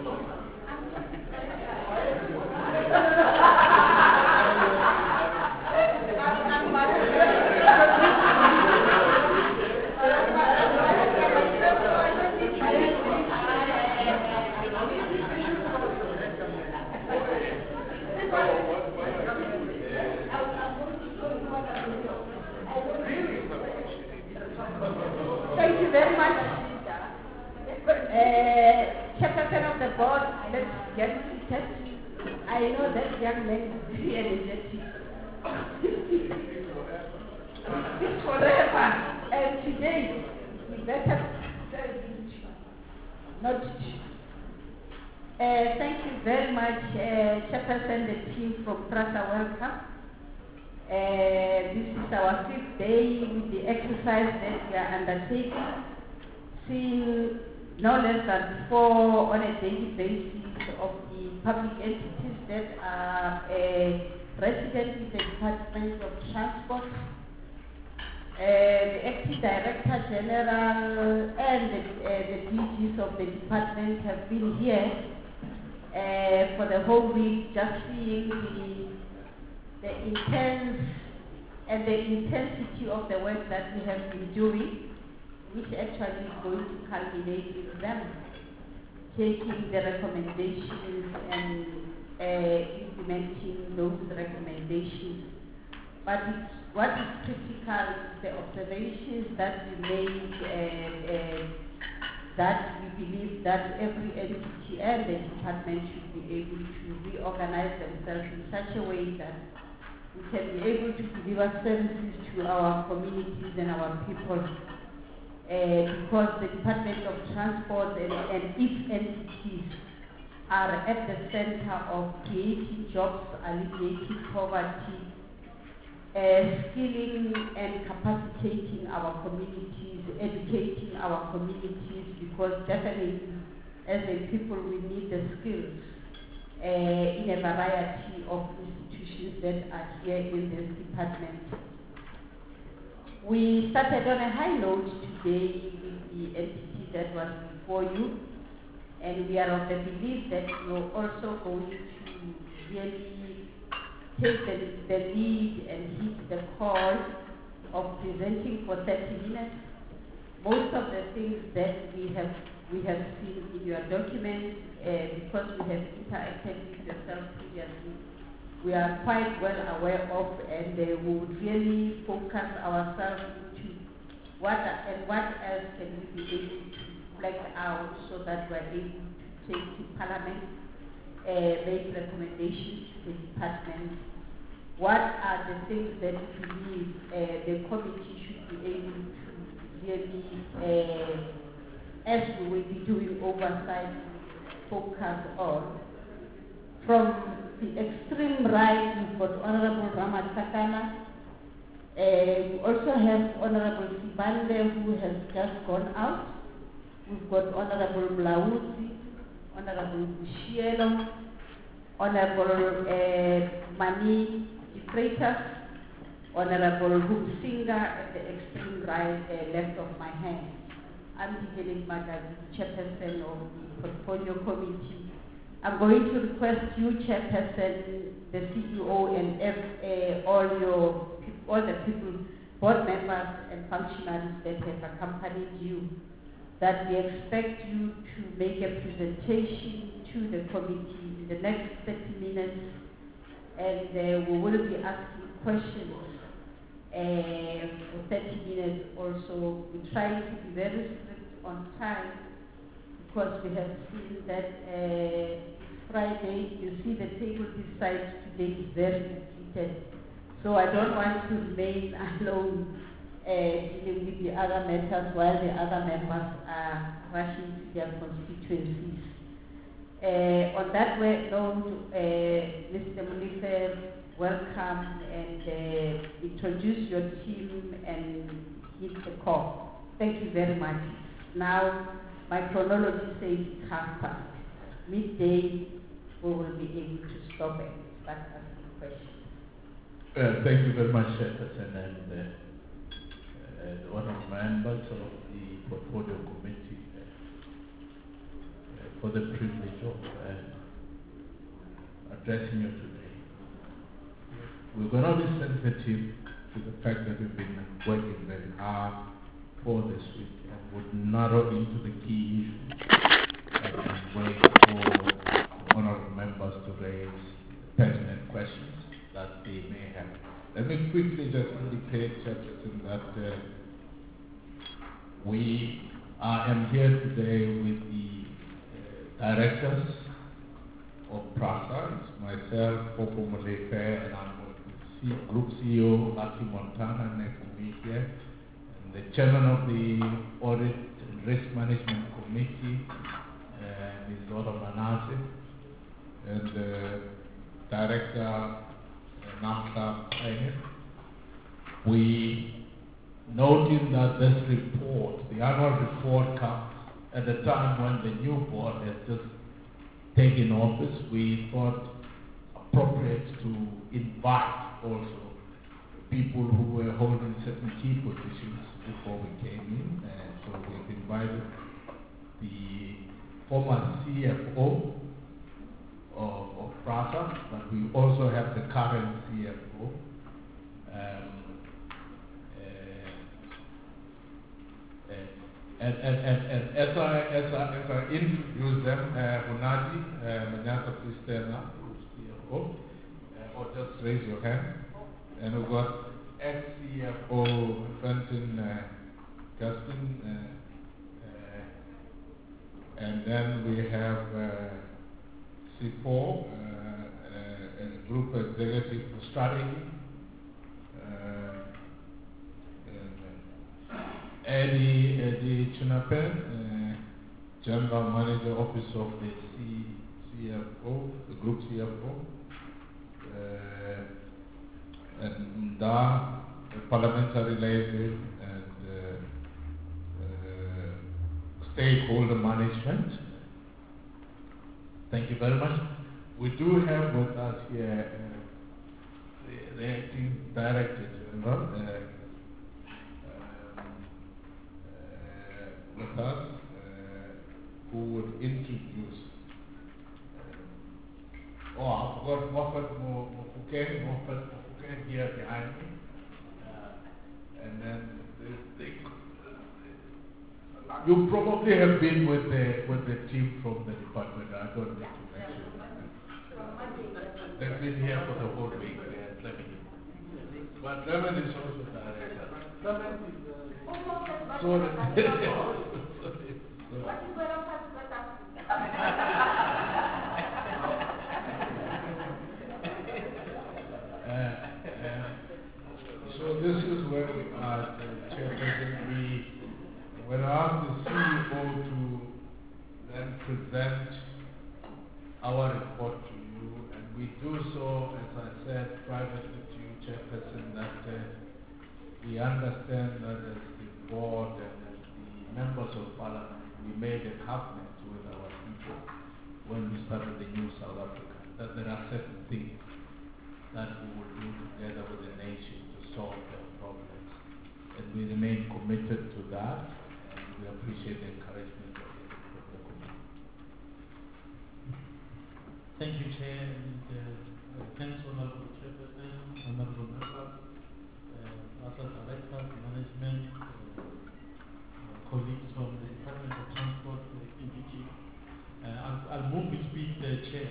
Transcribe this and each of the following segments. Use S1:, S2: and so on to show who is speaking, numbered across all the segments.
S1: Thank you very much. Chairperson of the board, let's get seated. I know that young man is very energetic. It's forever. And today, we better not. Thank you very much, Chairperson, the team from Prasa. Welcome. This is our 5th day with the exercise that we are undertaking, seeing no less than 4 on a daily basis of the public entities that are resident in the Department of Transport. The Acting Director General and the DGs of the department have been here for the whole week, just seeing the intense and the intensity of the work that we have been doing, which actually is going to culminate in them taking the recommendations and implementing those recommendations. But what is critical is the observations that we made, that we believe that every entity and the department should be able to reorganize themselves in such a way that we can be able to deliver services to our communities and our people, because the Department of Transport and its entities are at the center of creating jobs, alleviating poverty, skilling and capacitating our communities, educating our communities, because definitely as a people we need the skills in a variety of institutions that are here in this department. We started on a high note today with the entity that was before you, and we are of the belief that you're also going to really take the lead and hit the call of presenting for 30 minutes. Most of the things that we have seen in your document, because we have interacted with yourself previously, we are quite well aware of, and we would really focus ourselves into what else can we be able to flesh out so that we are able to take to Parliament, make recommendations to the department. What are the things that we believe the committee should be able to really, as we will be doing oversight, focus on? From the extreme right, we've got Honorable Ramatakana. We also have Honorable Sibande, who has just gone out. We've got Honorable Blauzi, Honorable Bushielo, Honorable Mani Freitas, Honorable Hupsinga at the extreme right, left of my hand. I'm Helen Magazi, Chairperson of the Portfolio Committee. I'm going to request you, Chairperson, the CEO, and all the people, board members and functionaries that have accompanied you, that we expect you to make a presentation to the committee in the next 30 minutes, and we will be asking questions for 30 minutes also. We try to be very strict on time, because we have seen that Friday, you see the table this side today is very depleted. So I don't want to remain alone dealing with the other matters while the other members are rushing to their constituencies. On that note, Mr. Molife, welcome, and introduce your team and hit the call. Thank you very much. Now, my chronology says it's 1:30. Midday, we will be able to stop and start asking questions.
S2: Thank you very much, Chairperson, and one of my members of the Portfolio Committee, for for the privilege of addressing you today. We're going to be sensitive to the fact that we've been working very hard for this week and would narrow into the key issues and wait for honorable members to raise pertinent questions that they may have. Let me quickly just indicate, Chairperson, that I am here today with the directors of PRASA. It's myself, Popo Molefe, and I'm with the Group CEO, Aki Montana, Nekumike, and the Chairman of the Audit and Risk Management Committee, Ms. Zora Manase, and Director Namsa Aine. We noting that this report, the annual report, comes at the time when the new board has just taken office. We thought appropriate to invite also people who were holding certain key positions before we came in. And so we've invited the former CFO of PRASA, but we also have the current CFO. And as I introduce them, Munadi Manyata, please stand up, who's CFO, or just raise your hand. And we've got ex-CFO Fenton Gaston, and then we have CFO, Group Executive for Strategy, Eddie Chunapen, General Manager, Office of the CFO, the Group CFO, and Mda, Parliamentary Liaison and Stakeholder Management. Thank you very much. We do have with us here the Acting Director General, with us, who would introduce. I forgot Moffat Mofuke here behind me. And then you probably have been with the team from the department. I don't need to mention. They've been here for the whole week. But Clement is also director. Clement is so this is where we are, Chairperson. When I asked the CEO to then present our report to you, and we do so, as I said privately to you, Chairperson, that we understand that as the board and as the members of Parliament, we made a covenant with our people when we started the new South Africa, that there are certain things that we will do together with the nation to solve their problems. And we remain committed to that, and we appreciate the encouragement of the community.
S3: Thank you, Chair, and thanks, Honorable Chairperson, Honorable members, other directors, management, colleagues from the Department of Transport, the EDG. I'll move with speed, Chair.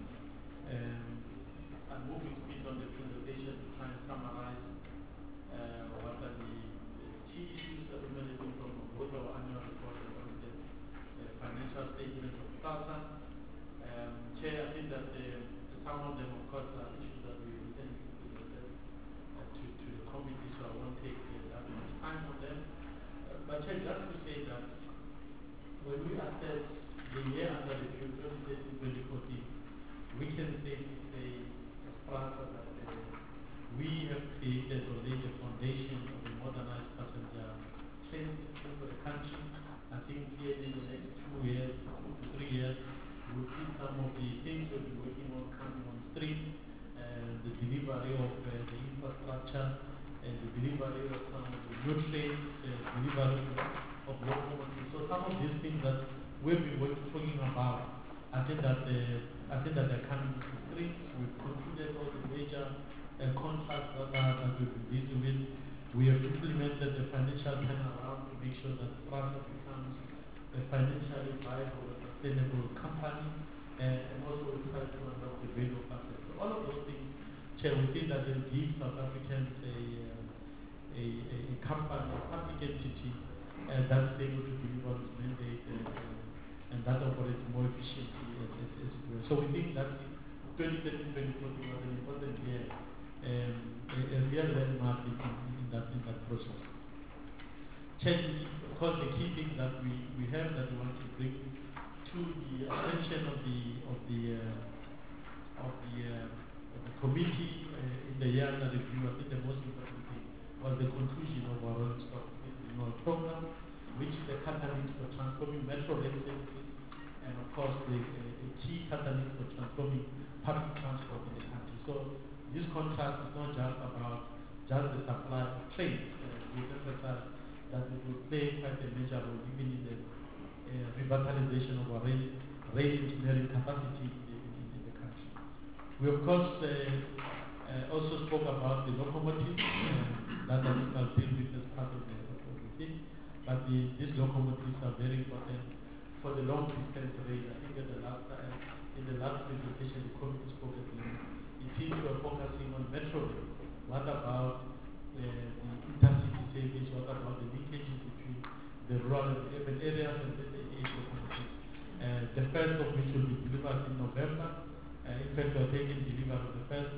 S3: I'll move with speed on the presentation to try and summarize what are the key issues that we're managing from both our annual report and also the financial statement of PRASA. Chair, I think that some of them, of course, are issues that we intend to present to the committee, so I won't take that much time on them. But Chair, just to say that when we assess the year under review, 2013-2014, we can safely say, as PRASA, that we have created or laid the foundation of a modernized passenger train system for the country. I think clearly in the next 2 years, 2 to 3 years, we'll see some of the things we'll be working on coming on stream, the delivery of the infrastructure, and the delivery of some of the new trains, delivery of locomotives. So some of these things that we've been talking about. I think that they're coming to the streets. We've concluded all the major contracts that we've been busy with. We have implemented the financial turnaround to make sure that PRASA becomes a financially viable, sustainable company, and also we try to unlock the value of assets. So all of those things, Chair, we think that will give South Africans a company, a public entity that's able to deliver its mandate and that operates more efficiently as it were. So we think that 2013-2014 was an important year, a real landmark in that process. Chair, of course, the key thing that we have that we want to bring to the attention of the committee in the year under review, I think the most important thing was the conclusion of our rolling stock renewal program, which is a catalyst for transforming metro rail services and, of course, a key catalyst for transforming public transport in the country. So this contract is not just about just the supply of trains. We emphasize that it will play quite a major role even in the revitalization of our rail engineering capacity in the country. We, of course, also spoke about the locomotives that I think I'll deal with as part of the thing. But these locomotives are very important for the long distance rail. I think in the last presentation the committee spoke at length. It seems we are focusing on metro rail. What about the intercity service? What about the linkages between the rural and the urban areas and the age locomotives? The first of which will be delivered in November. In fact, we are taking delivery of the first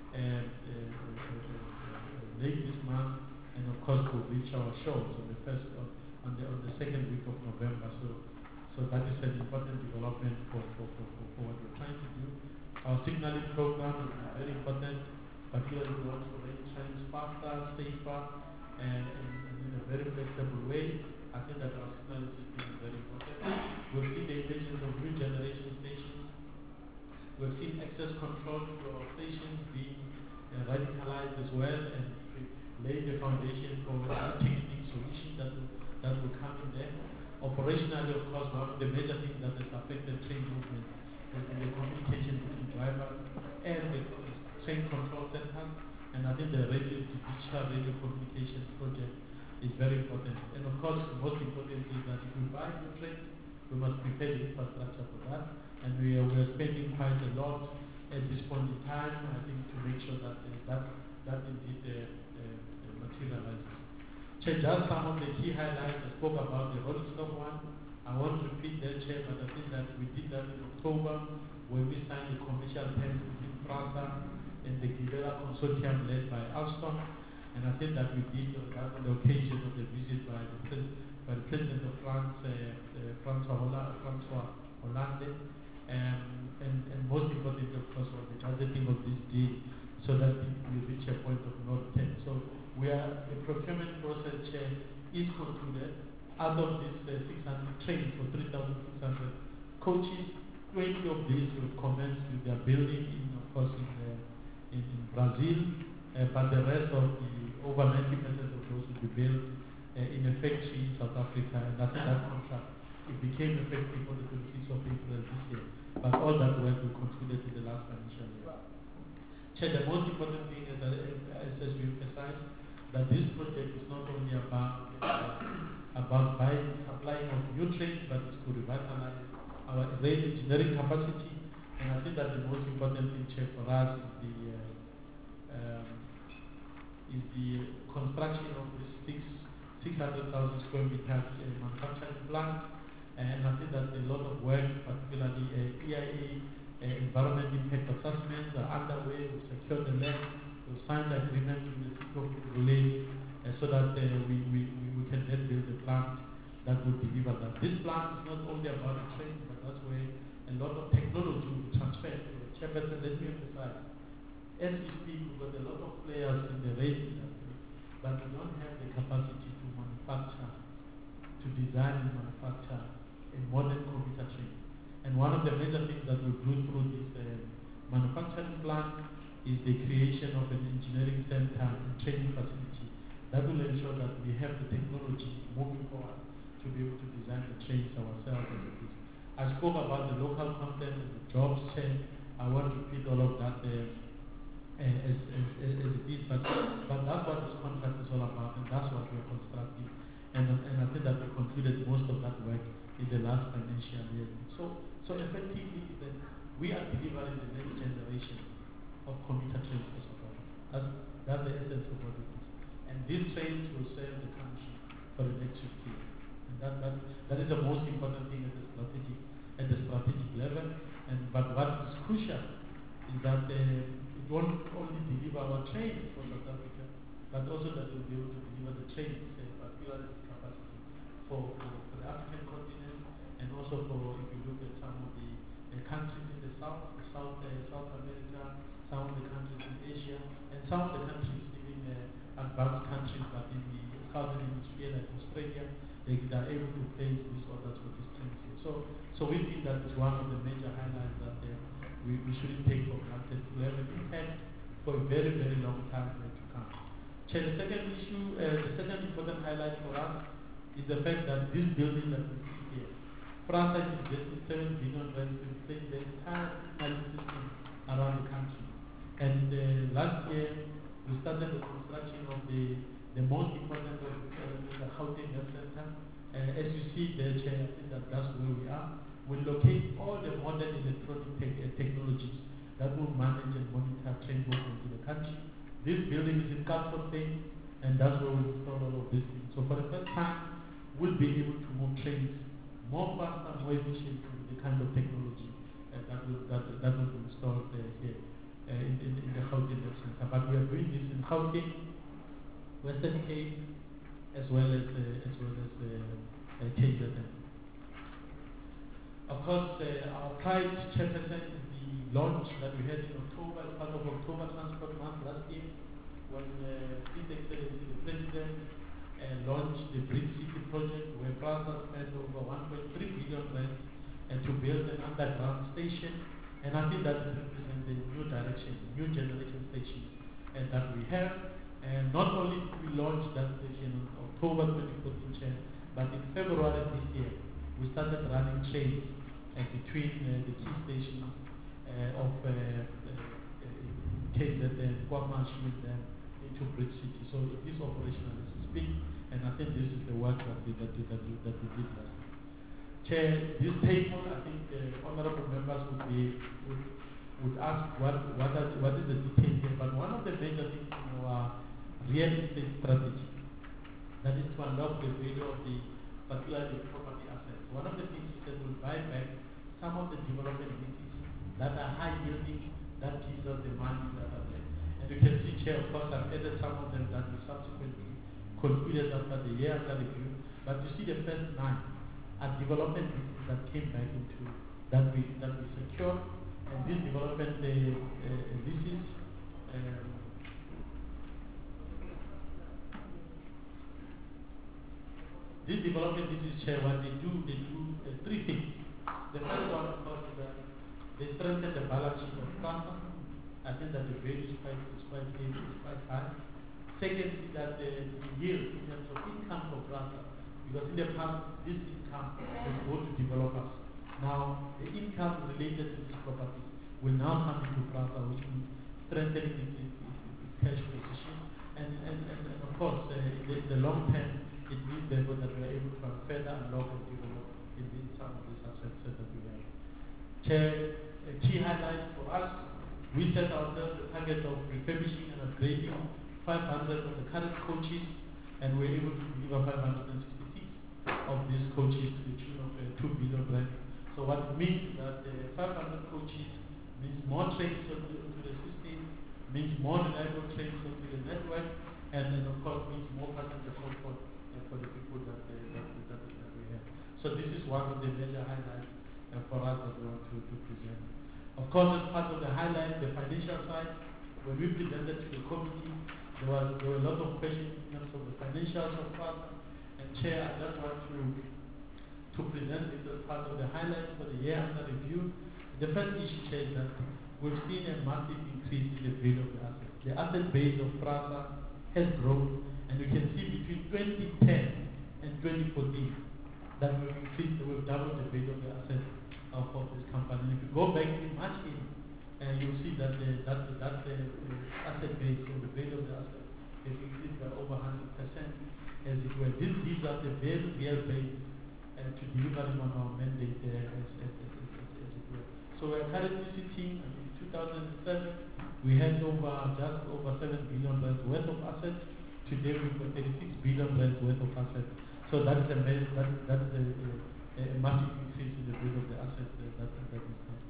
S3: late this month, and of course we'll reach our shows on the second week of November. So that is an important development for what we're trying to do. Our signaling program is very important, particularly we want to run trains faster, safer, and in a very flexible way. I think that our signaling system is very important. We've seen the emergence of new generation stations. We've seen access control to our stations being radicalized as well, and lay the foundation for a ticketing solution that will come in there. Operationally, of course, one of the major things that has affected train movement has been the communication between drivers and the train control centers. And I think the digital radio communications project is very important. And of course, the most important is that if we buy new trains, we must prepare the infrastructure for that. And we are spending quite a lot at this point in time, I think, to make sure that that indeed materializes. Chair, just some of the key highlights. I spoke about the rolling stock one. I won't repeat that, Chair, but I think that we did that in October when we signed the commercial terms between PRASA and the Gibela consortium led by Alstom. And I think that we did that on the occasion of the visit by the President of France, François Hollande. And most importantly, of course, was the gazetting of this deal so that we reach a point of no return. So the procurement process, Chair, is concluded. Out of these 600 trains for 3,600 coaches, 20 of these will commence with their building in Brazil, but the rest of the over 90% of those will be built in a factory in South Africa, and I think that contract it became effective on the 26th of April this year. But all that work we concluded in the last financial year. Chair, the most important thing is that, as we emphasize, that this project is not only about supplying of new trains, but it's to revitalize our rail engineering capacity. And I think that the most important thing, Chair, for us is the construction of this 600,000 square meters manufacturing plant. And I think that a lot of work, particularly EIA environment impact assessments, are underway. We've secured the land, we've signed agreements with the city of Release so that we can then build a plant that will deliver that. This plant is not only about the train, but that's where a lot of technology will be transferred. Chairperson, let me emphasize, as we speak, we've got a lot of players in the rail industry, but we don't have the capacity to manufacture, to design and manufacture a modern commuter train. And one of the major things that we do through this manufacturing plant is the creation of an engineering center and training facility that will ensure that we have the technology moving forward to to be able to design the trains ourselves as it is. I spoke about the local content and the jobs chain. I won't repeat all of that as it is, but that's what this contract is all about, and that's what we're constructing. And I think that we concluded most of that work in the last financial year. So effectively, we are delivering the next generation of commuter trains for South Africa. That's the essence of what it is. And these trains will serve the country for the next 50 years. And that is the most important thing at the strategic level. But what is crucial is that it won't only deliver our trains for South Africa, but also that it will be able to deliver the trains, particularly capacity for the African continent, and also for, if you look at some of the countries in the South America, some of the countries in Asia, and some of the countries, even advanced countries, but in the Southern Hemisphere, like Australia, they are able to place these orders for these trains here. So we think that is one of the major highlights that we shouldn't take for granted, to have an impact for a very, very long time to come. Chair, the second issue, the second important highlight for us is the fact that this building that we see here, France is investing 7 billion rand to replace the entire signalling system around the country. And last year, we started the construction of the most important of the Gauteng Health Center. As you see there, Chair, I think that's where we are. We locate all the modern electronic technologies that will manage and monitor train movement in the country. This building is in Kaffontein, and that's where we install all of these things. So for the first time, we'll be able to move trains more faster, more efficiently with the kind of technology that will be installed here in the Gauteng Health Center. But we are doing this in Gauteng, Western Cape, as well as KZN. Of course, our pride, Chairperson, is the launch that we had in October, as part of October Transport Month last year, when His Excellency the President launched the Bridge City project, where PRASA spent over 1.3 billion rand to build an underground station. And I think that represents a new direction, new generation station that we have. And not only did we launch that station in October 2014, but in February this year, we started running trains between the key stations of KZN, KwaMashu, and then into Bridge City. So it is operational as we speak, and I think this is the work that we did last year. Chair, this table, I think honorable members would ask what is the detail here, but one of the major things in our real estate strategy, that is to unlock the value of particularly the property assets. One of the things is that we'll buy back some of the development leases that are high yielding, that gives us the money that are there. And you can see, Chair, of course, I've added some of them that we subsequently concluded after the year under review. But you see the first 9 are development leases that came back into that we secured. And these development leases this development leases, Chair, what they do 3 things. The first one, of course, is that they strengthen the balance sheet of PRASA. I think that the value is quite high. Secondly, that the yield in terms of income for PRASA, because in the past, this income was go to developers. Now, the income related to these properties will now come into PRASA, which means strengthening its cash position. And of course, in the long term, it means therefore that we are able to further unlock and develop in some of these assets that we have. Chair, a key highlight for us, we set ourselves the target of refurbishing and upgrading 500 of the current coaches, and we're able to deliver 566 of these coaches to the tune of 2 billion rand. So what it means is that 500 coaches means more trains onto the system, means more reliable trains onto the network, and then of course means more passenger comfort for the people that we have. So this is one of the major highlights for us that we want to present. Of course, as part of the highlight, the financial side, when we presented to the committee, there were a lot of questions in terms of the financials of PRASA. And Chair, I just want to present this as part of the highlights for the year under review. The first issue, Chair, is that we've seen a massive increase in the value of the assets. The asset base of PRASA has grown, and you can see between 2010 and 2014, that we've doubled the value of the assets of this company. If you go back in March, you'll see that the asset base or the value of the asset has increased by over 100%, as it were. This gives us a very real base to delivering on our mandate as it were. So we're currently sitting in 2007, we had just over 7 billion rand worth of assets. Today we've got 36 billion rand worth of assets. So that's a massive increase in the value of the assets that is there.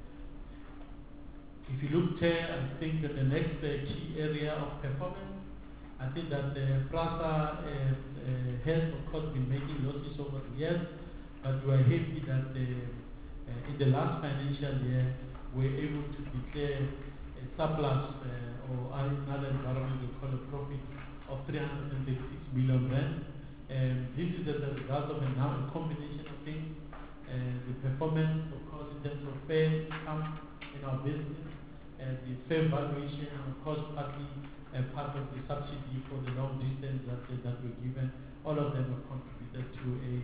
S3: If you look there, I think that the next key area of performance, I think that PRASA has of course been making losses over the years, but we are happy that in the last financial year we were able to declare a surplus or another environment we call a profit of 336 million rand. This is as a result of a combination of things. The performance, of course, in terms of fair income in our business, the fair valuation, and of course, partly part of the subsidy for the long distance that we're given. All of them have contributed to a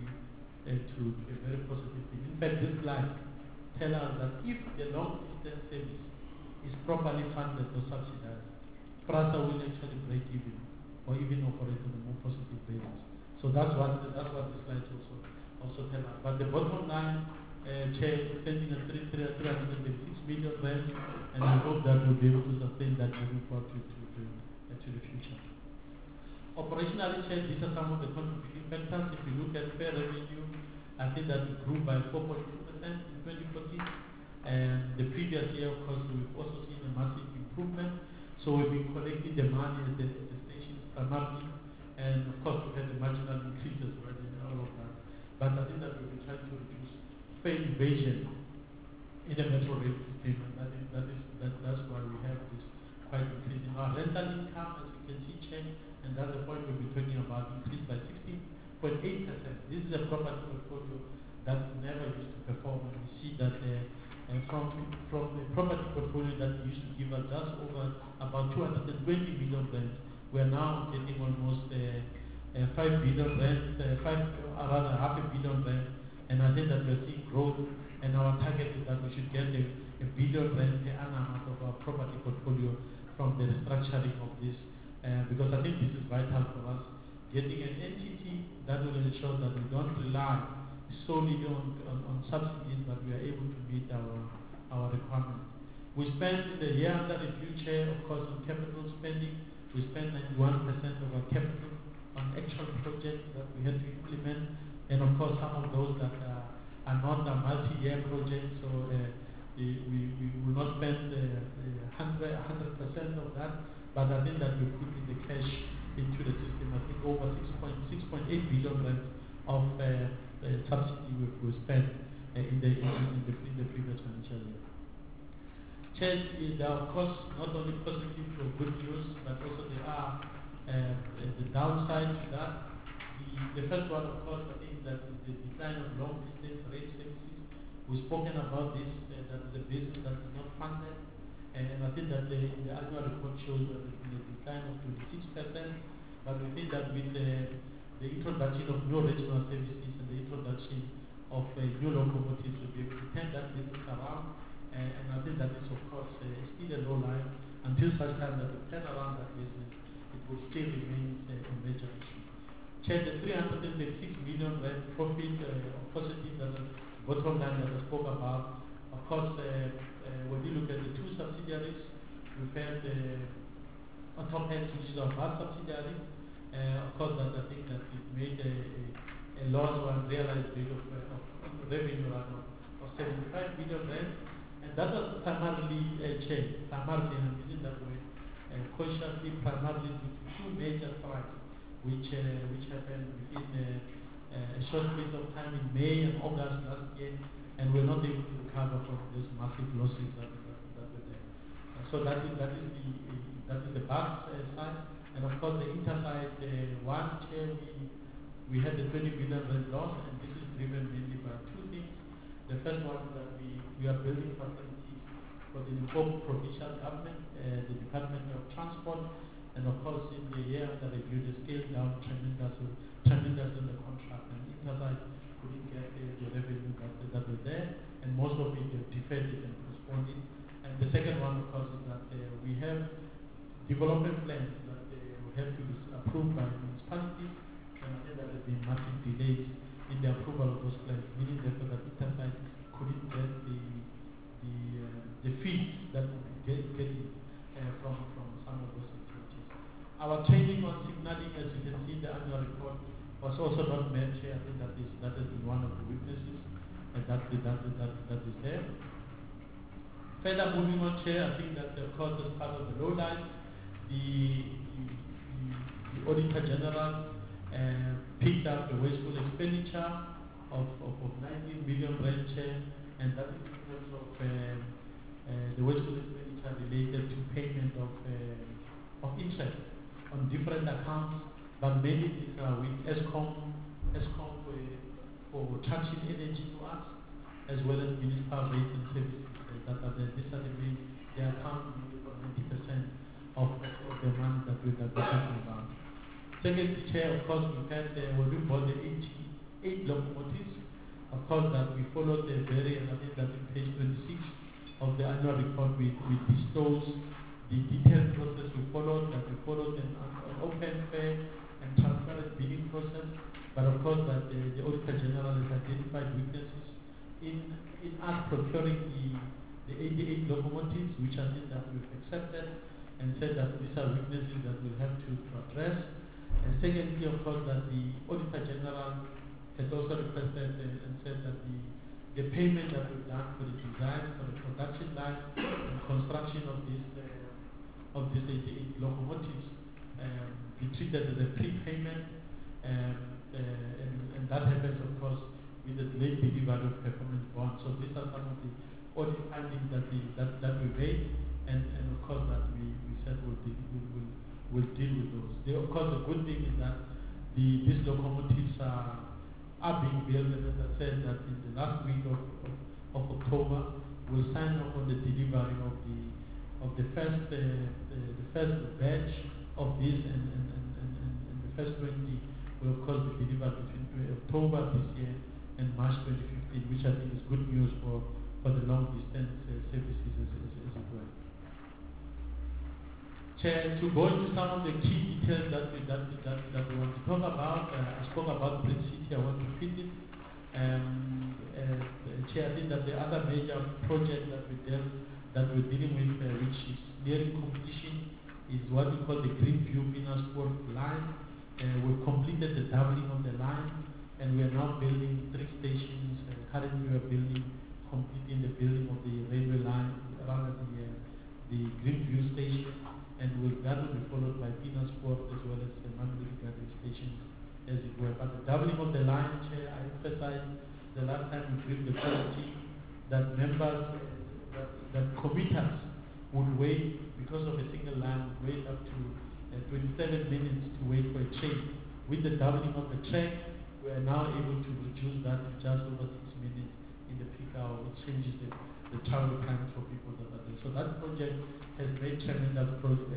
S3: very positive thing. In fact, this slide tells us that if the long distance service is properly funded or subsidized, PRASA will actually break even or even operate on a more positive basis. So that's what the slide also tells us. But the bottom line, Chair, is standing at 336 million rand, and I hope that we'll be able to sustain that moving forward to the future. Operationally, Chair, these are some of the contributing factors. If you look at fair revenue, I think that it grew by 4.2% in 2014. And the previous year, of course, we've also seen a massive improvement. So we've been collecting the money at the stations primarily, and of course we've had the marginal increases right in all of that. But I think that we've been trying to reduce fare evasion in the metro rail system, and I think that's why we have this quite increasing. Our rental income, as you can see, Chair, and that's the point we've been talking about, increased by 16.8%. This is a property portfolio that never used to perform, and we see that from the property portfolio that used to give us just over about 220 million rand, we are now getting almost 5 billion rand, rather half a billion rand, and I think that we're seeing growth, and our target is that we should get a billion rand per annum out of our property portfolio from the restructuring of this, because I think this is vital for us, getting an entity that will ensure that we don't rely solely on subsidies, but we are able to meet our requirements. We spent in the year under review, Chair, of course, on capital spending. We spent 91% of our capital on actual projects that we had to implement, and of course some of those that are not a multi-year projects, so we will not spend 100% of that, but I think that we put in the cash into the system. I think over 6.8 billion rand of subsidy we spent in the previous financial year. Chair, there are of course not only positive or good news, but also there are the downside to that. The first one, of course, I think that is the decline of long distance rail services. We've spoken about this, that is a business that is not funded, and I think that the annual report shows that there's been a decline of 26%, but we think that with the introduction of new regional services and the introduction of new locomotives, we'll be able to turn that business around, and I think that is of course still a low line. Until such time that we turn around that business, it will still remain a major issue. Chair, the 336 million rand profit positive, that's the bottom line that I spoke about. Of course, when you look at the two subsidiaries, we've had Autopax, which is our bus subsidiary. Of course, that I think that it made a loss or unrealized rate of revenue of 75 million rand, and that was primarily primarily, and I'm using that word consciously, primarily due to two major strikes which happened within a short period of time in May and August last year, and we're not able to recover from those massive losses that were there. So that is the bus side, and of course the interside one, Chair, we had the 20 billion rand loss, and this is driven mainly by two things. The first one is that we are building facilities for the Limpopo provincial government, the Department of Transport, and of course in the year under review they scaled down tremendous in the contract, and interside couldn't get the revenue that were there, and most of it deferred it and postponed it. And the second one, of course, is that we have development plans that have to be approved by municipalities, and I think there have been massive delays in the approval of those plans, meaning therefore that Intersite couldn't get the fees that we getting from some of those activities. Our training on signaling, as you can see in the annual report, was also not met here. I think that has been one of the weaknesses, and that is there. Further moving on here, I think that of course as part of the low line, the Auditor General picked up the wasteful expenditure of 19 billion rand share, and that is in terms of the wasteful expenditure related to payment of interest on different accounts, but mainly these are with ESCOM for charging energy to us, as well as municipal rates and services. These are the main, they account for 90% of the money that we're talking about. Second chair, of course, we had when we bought the 88 locomotives, of course, that we followed the very, and I think that in page 26 of the annual report, we disclose the detailed process we followed, that we followed an open, fair, and transparent bidding process, but of course that the Auditor General has identified weaknesses in us procuring the 88 locomotives, which I think that we've accepted, and said that these are weaknesses that we'll have to address. And secondly, of course, that the Auditor General has also requested and said that the payment that we've done for the design, for the production line, and construction of these 88 locomotives be treated as a prepayment, and that happens, of course, with the delayed delivery of performance bonds. So these are some of the audit findings that we made, and of course that we said we'll deal with those. Of course, the good thing is that these locomotives are being built, and as I said, that in the last week of October, we'll sign off on the delivery of the first batch of this, and the first 20 will of course be delivered between October this year and March 2015, which I think is good news for the long distance services as it were. Chair, to go into some of the key details that we want to talk about, I spoke about Bridge City, I want to repeat it. Chair, I think that the other major project that we're dealing with, which is nearing completion, is what we call the Greenview Venusburg line. We've completed the doubling of the line, and we are now building 3 stations. Currently, we are completing the building of the railway line, rather the Greenview station, and that will be followed by Venusburg as well as the Mandalay gathering stations, as it were. But the doubling of the line, Chair, I emphasized the last time we briefed the committee that members, that commuters would wait, because of a single line, would wait up to 27 minutes to wait for a train. With the doubling of the track, we are now able to reduce that to just over 6 minutes in the peak hour, which changes the travel time for people that are there. So that project has made tremendous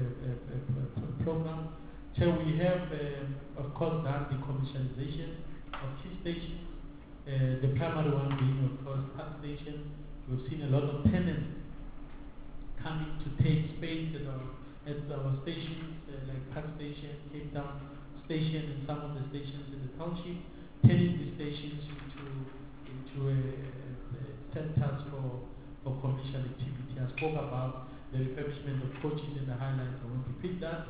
S3: program. So we have, of course, done the commercialization of key stations. The primary one being, of course, Park Station. We've seen a lot of tenants coming to take space at our stations, like Park Station, Cape Town Station, and some of the stations in the township, turning the stations into centers for commercial activity. I spoke about the refurbishment of coaches in the highlights. I won't repeat that.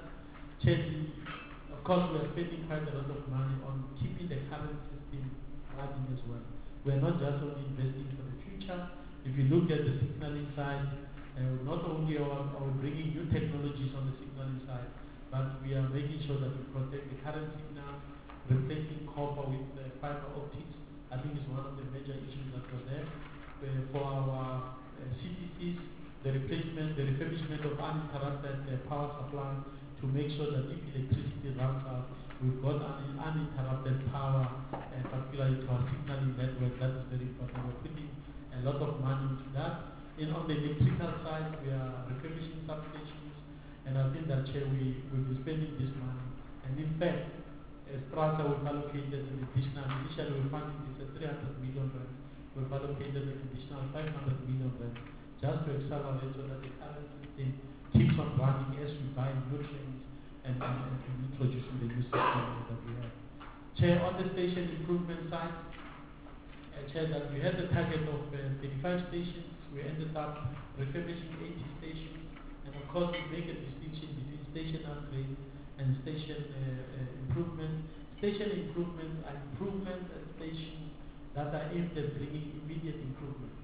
S3: Of course, we are spending quite a lot of money on keeping the current system running as well. We are not just only investing for the future. If you look at the signaling side, not only are we bringing new technologies on the signaling side, but we are making sure that we protect the current signal, replacing copper with fiber optics. I think is one of the major issues that were there. For our CTCs, the refurbishment of uninterrupted power supply to make sure that if electricity runs out, we've got uninterrupted power, particularly to our signaling network. That is very important. We're putting a lot of money into that. And on the electrical side, we are refurbishing substations, and I think that we'll be spending this money. And in fact, Strata, we've allocated an additional, initially we funded this at 300 million rand. We've allocated an additional 500 million rand just to accelerate so that the current system keeps on running as we buy new trains and introducing the new system that we have. Chair, on the station improvement side, Chair, that we had a target of 35 stations. We ended up refurbishing 80 stations. And of course, we make a distinction between station upgrade and station improvement. Station improvements are improvements at stations that are aimed at bringing immediate improvement.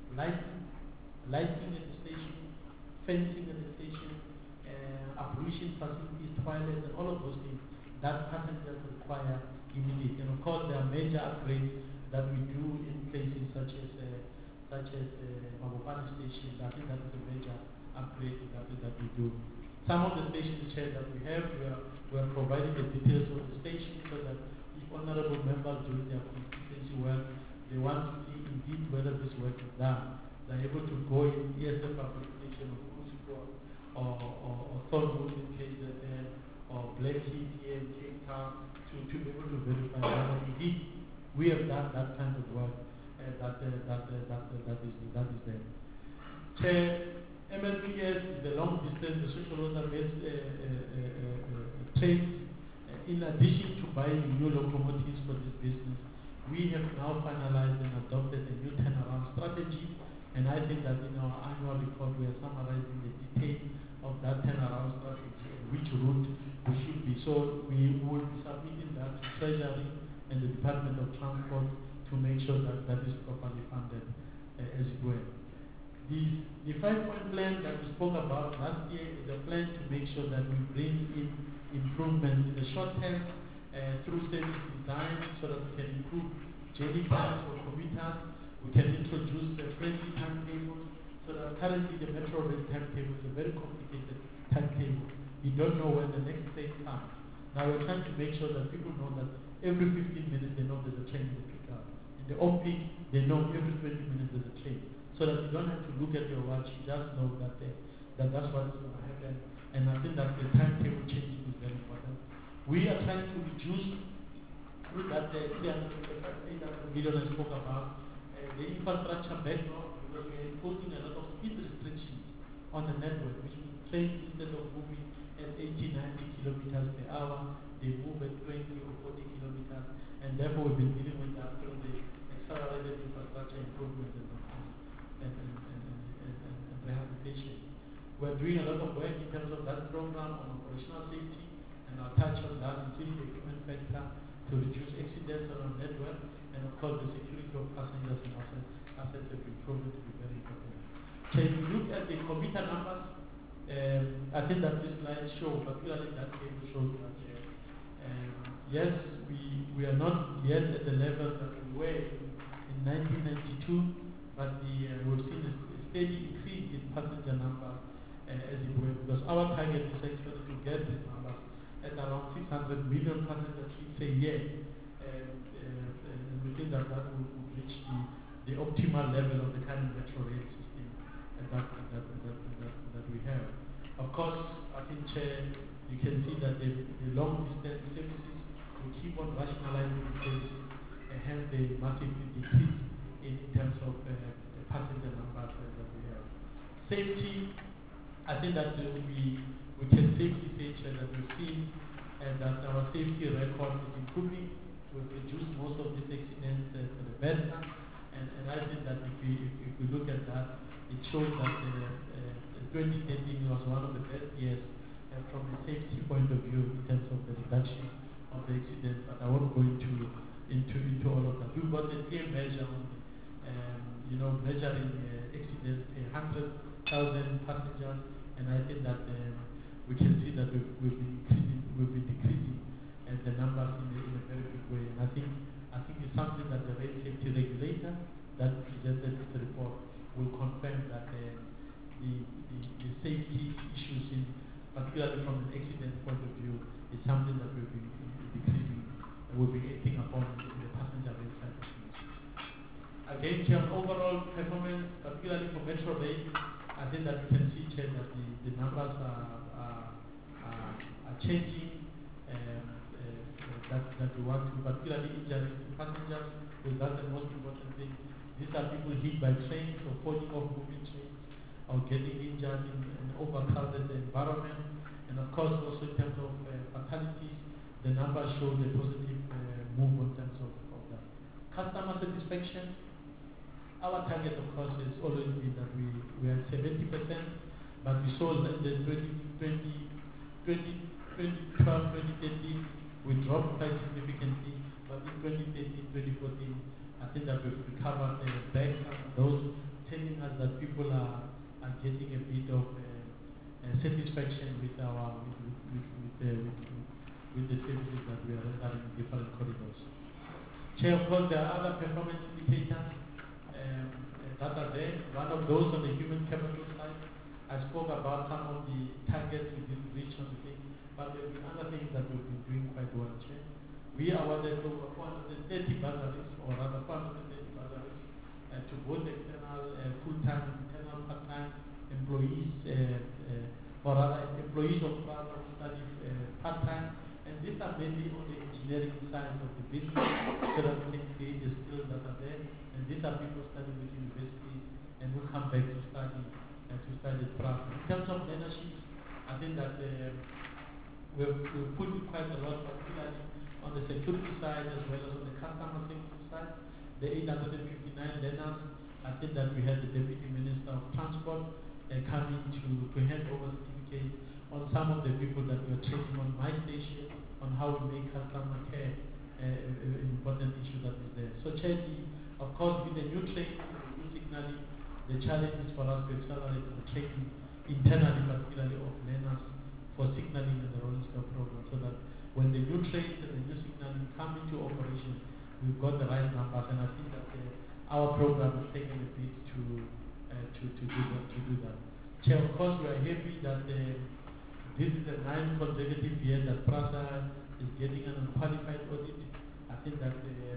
S3: Lighting at the station, fencing at the station, ablution facilities, toilets, and all of those things that passengers require immediately. And of course, there are major upgrades that we do in places such as Mabopane Station. I think that is a major upgrade that we do. Some of the stations, Chair, that we have, we are providing the details of the station so that if honorable members during their constituency work, they want to see indeed whether this work is done, they're able to go in ESF application of Kusiko or Thornwood in KZN or Blackheath here in Cape Town to be able to verify whether indeed we have done that kind of work that is there. Chair, MLPS is the long distance, the social worker-based trains. In addition to buying new locomotives for this business, we have now finalized and adopted a new turnaround strategy. And I think that in our annual report, we are summarizing the details of that turnaround strategy and which route we should be. So we will be submitting that to Treasury and the Department of Transport to make sure that that is properly funded as it were. The 5-point plan that we spoke about last year is a plan to make sure that we bring in improvements in the short term through service design so that we can improve journey times for commuters. We can introduce friendly timetables so that currently the Metro Rail timetable is a very complicated timetable. You don't know when the next train comes. Now we're trying to make sure that people know that every 15 minutes they know there's a train in the pickup. In the off-peak, they know every 20 minutes there's a train. So that you don't have to look at your watch, you just know that that's what is going to happen. And I think that the timetable changing is very important. We are trying to reduce through that 300 million I spoke about the infrastructure backlog, because we are imposing a lot of speed restrictions on the network, which means trains instead of moving at 80-90 kilometers per hour, they move at 20 or 40 kilometers, and therefore we've been dealing with that through the accelerated infrastructure improvements and rehabilitation. We're doing a lot of work in terms of that program on operational safety, and I'll touch on that, including the human factor, to reduce accidents on our network, and of course the security of passengers and assets have been proven to be very important. So if you look at the commuter numbers, I think that this slide shows, particularly that table shows that yes, we are not yet at the level that we were in 1992, but we've seen a steady increase in passenger numbers as it were, because our target is actually to get these numbers at around 600 million passenger trips a year. And we think that will reach the optimal level of the current metro rail system that we have. Of course, I think, Chair, you can see that the long distance services will keep on rationalizing the services, and hence they massively decrease in terms of passenger numbers that we have. Safety, I think that we can safely say, Chair, that we've seen that our safety record is improving. We've reduced most of these accidents for the better, and I think that if we look at that, it shows that 2013 was one of the best years from a safety point of view in terms of the reduction of the accidents, but I won't go into all of that. We've got a clear measure on measuring accidents per 100,000 passengers, and I think that we can see that we've been decreasing the numbers in a very big way. And I think it's something that the rail safety regulator that presented this report will confirm that the safety issues, particularly from an accident point of view, is something that we've been decreasing and we'll be acting upon in the passenger rail side of things. Again, Chair, overall performance, particularly for Metro Rail, I think that we can see, Chair, that the numbers are changing that we want to, particularly injuries to passengers, because that's the most important thing. These are people hit by trains or falling off moving trains or getting injured in an overcrowded environment. And of course, also in terms of fatalities, the numbers show the positive move in terms of that. Customer satisfaction, our target, of course, has always been that we are at 70%, but we saw that in 2012, 2013, we dropped quite significantly, but in 2013, 2014, I think that we've recovered back those, telling us that people are getting a bit of satisfaction with our with the services that we are rendering in different corridors. Chair, of course, there are other performance indicators that are there. One of those on the human capital side, I spoke about some of the targets we didn't reach on the thing, but there are other things that we've been doing quite well, Chair. We awarded over 430 bursaries, or rather 430 bursaries, to both external, full-time and internal part-time employees, or rather employees of Prasa who study part-time. And these are mainly on the engineering side of the business, so that we can create the skills that are there. And these are people studying with universities and who come back to study at Prasa. In terms of leadership, I think that we've put in quite a lot, particularly on the security side as well as on the customer safety side. The 859 learners, I think that we had the Deputy Minister of Transport coming to hand over certificates on some of the people that we are training on my station on how we make customer care an important issue that is there. So, Chair, of course, with the new training, the new signaling, the challenge is for us to accelerate the training internally, particularly of learners for signaling and the rolling stock program, so that when the new trains and the new signaling come into operation, we've got the right numbers. And I think that our program has taken a bit to do that. Chair, of course, we are happy that this is the 9th consecutive year that Prasa is getting an unqualified audit. I think that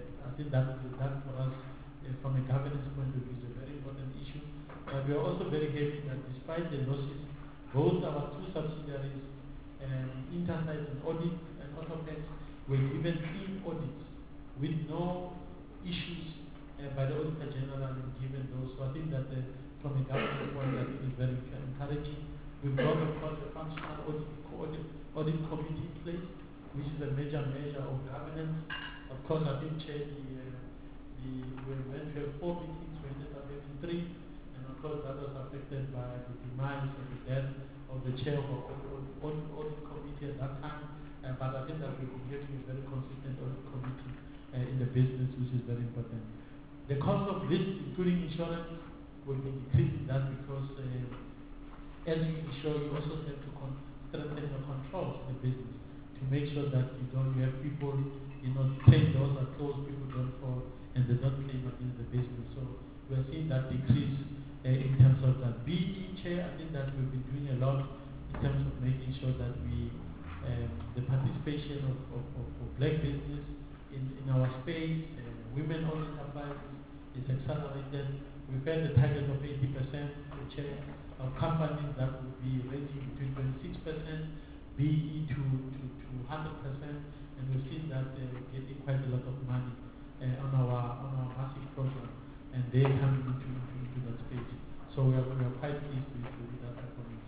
S3: for us, from a governance point of view, is a very important issue. We are also very happy that despite the losses, both our two subsidiaries, Intersight and Audit and Autopex, were given clean audits with no issues by the Auditor General and given those. So I think that from a governance point, I think is very encouraging. We've got, of course, a functional audit committee in place, which is a major measure of governance. Of course, I think, Chair, we went to have 4 meetings, we ended up having 3, and of course that was affected by the demise or the death of the chair of the audit committee at that time. But I think that we've been getting a very consistent audit committee in the business, which is very important. The cost of risk, including insurance, will be decreasing that because as you insure, you also have to strengthen your controls in the business to make sure that you have people, train doors are closed, people don't fall, and they don't claim against the business. So we're seeing that decrease in terms of that. BE, Chair, I think that we've been doing a lot in terms of making sure that the participation of black business in our space, women-owned enterprises is accelerated. We've had the target of 80%, Chair, of companies that will be ranging between 26%, BE to 100%, and we've seen that getting quite a lot of money on our massive program, and they're coming into that space. So we are quite pleased with that performance.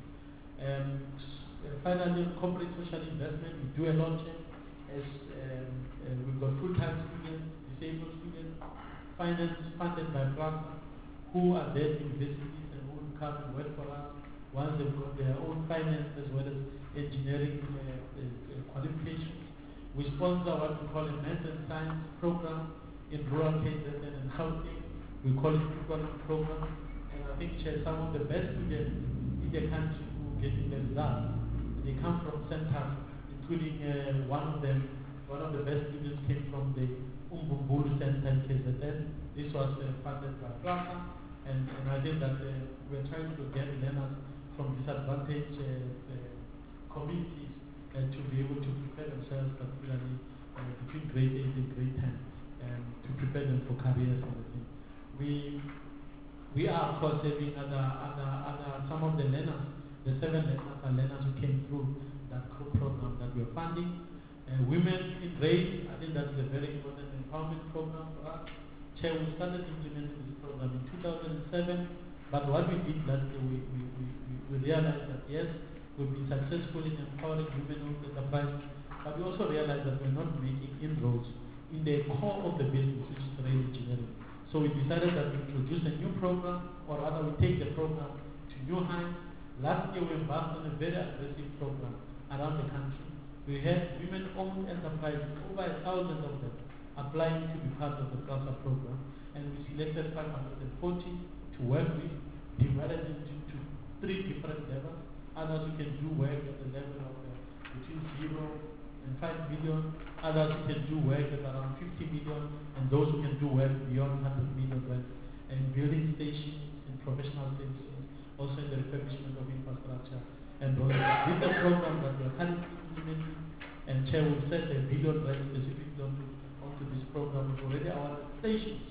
S3: Finally, corporate social investment, we do a lot, as we've got full-time students, disabled students, funded by Prasa, who are there in universities and who will come and work for us once they've got their own finance as well as engineering qualifications. We sponsor what we call a math and science program in rural KZN and Gauteng. We call it equivalent program. And I think, Chair, some of the best students in the country who get the results, they come from centers, including one of the best students came from the Umbumbulu Center in KZN. This was funded by Prasa, and I think that we're trying to get learners from disadvantaged communities to be able to prepare themselves, particularly between grade 8 and grade 10, to prepare them for careers and everything. We are, of course, having some of the learners, the 7 learners are learners who came through that program that we are funding. Women in race, I think that's a very important empowerment program for us. Chair, we started implementing this program in 2007, but what we did last year, we realized that yes, we've been successful in empowering women-owned enterprise, but we also realized that we're not making inroads in the core of the business, which is rail engineering. So we decided that we introduce a new program, or rather we take the program to new heights. Last year we embarked on a very aggressive program around the country. We had women-owned enterprises, over 1,000 of them, applying to be part of the PRASA program, and we selected 540 to work with, divided into 3 different levels. Others who can do work at the level of between 0 and 5 million, others who can do work at around 50 million, and those who can do work beyond 100 million rand, and building stations and professional services, also in the refurbishment of infrastructure. And those are the programs that we are currently implementing, and Chair will set a billion rand specifically onto this program. We've already awarded stations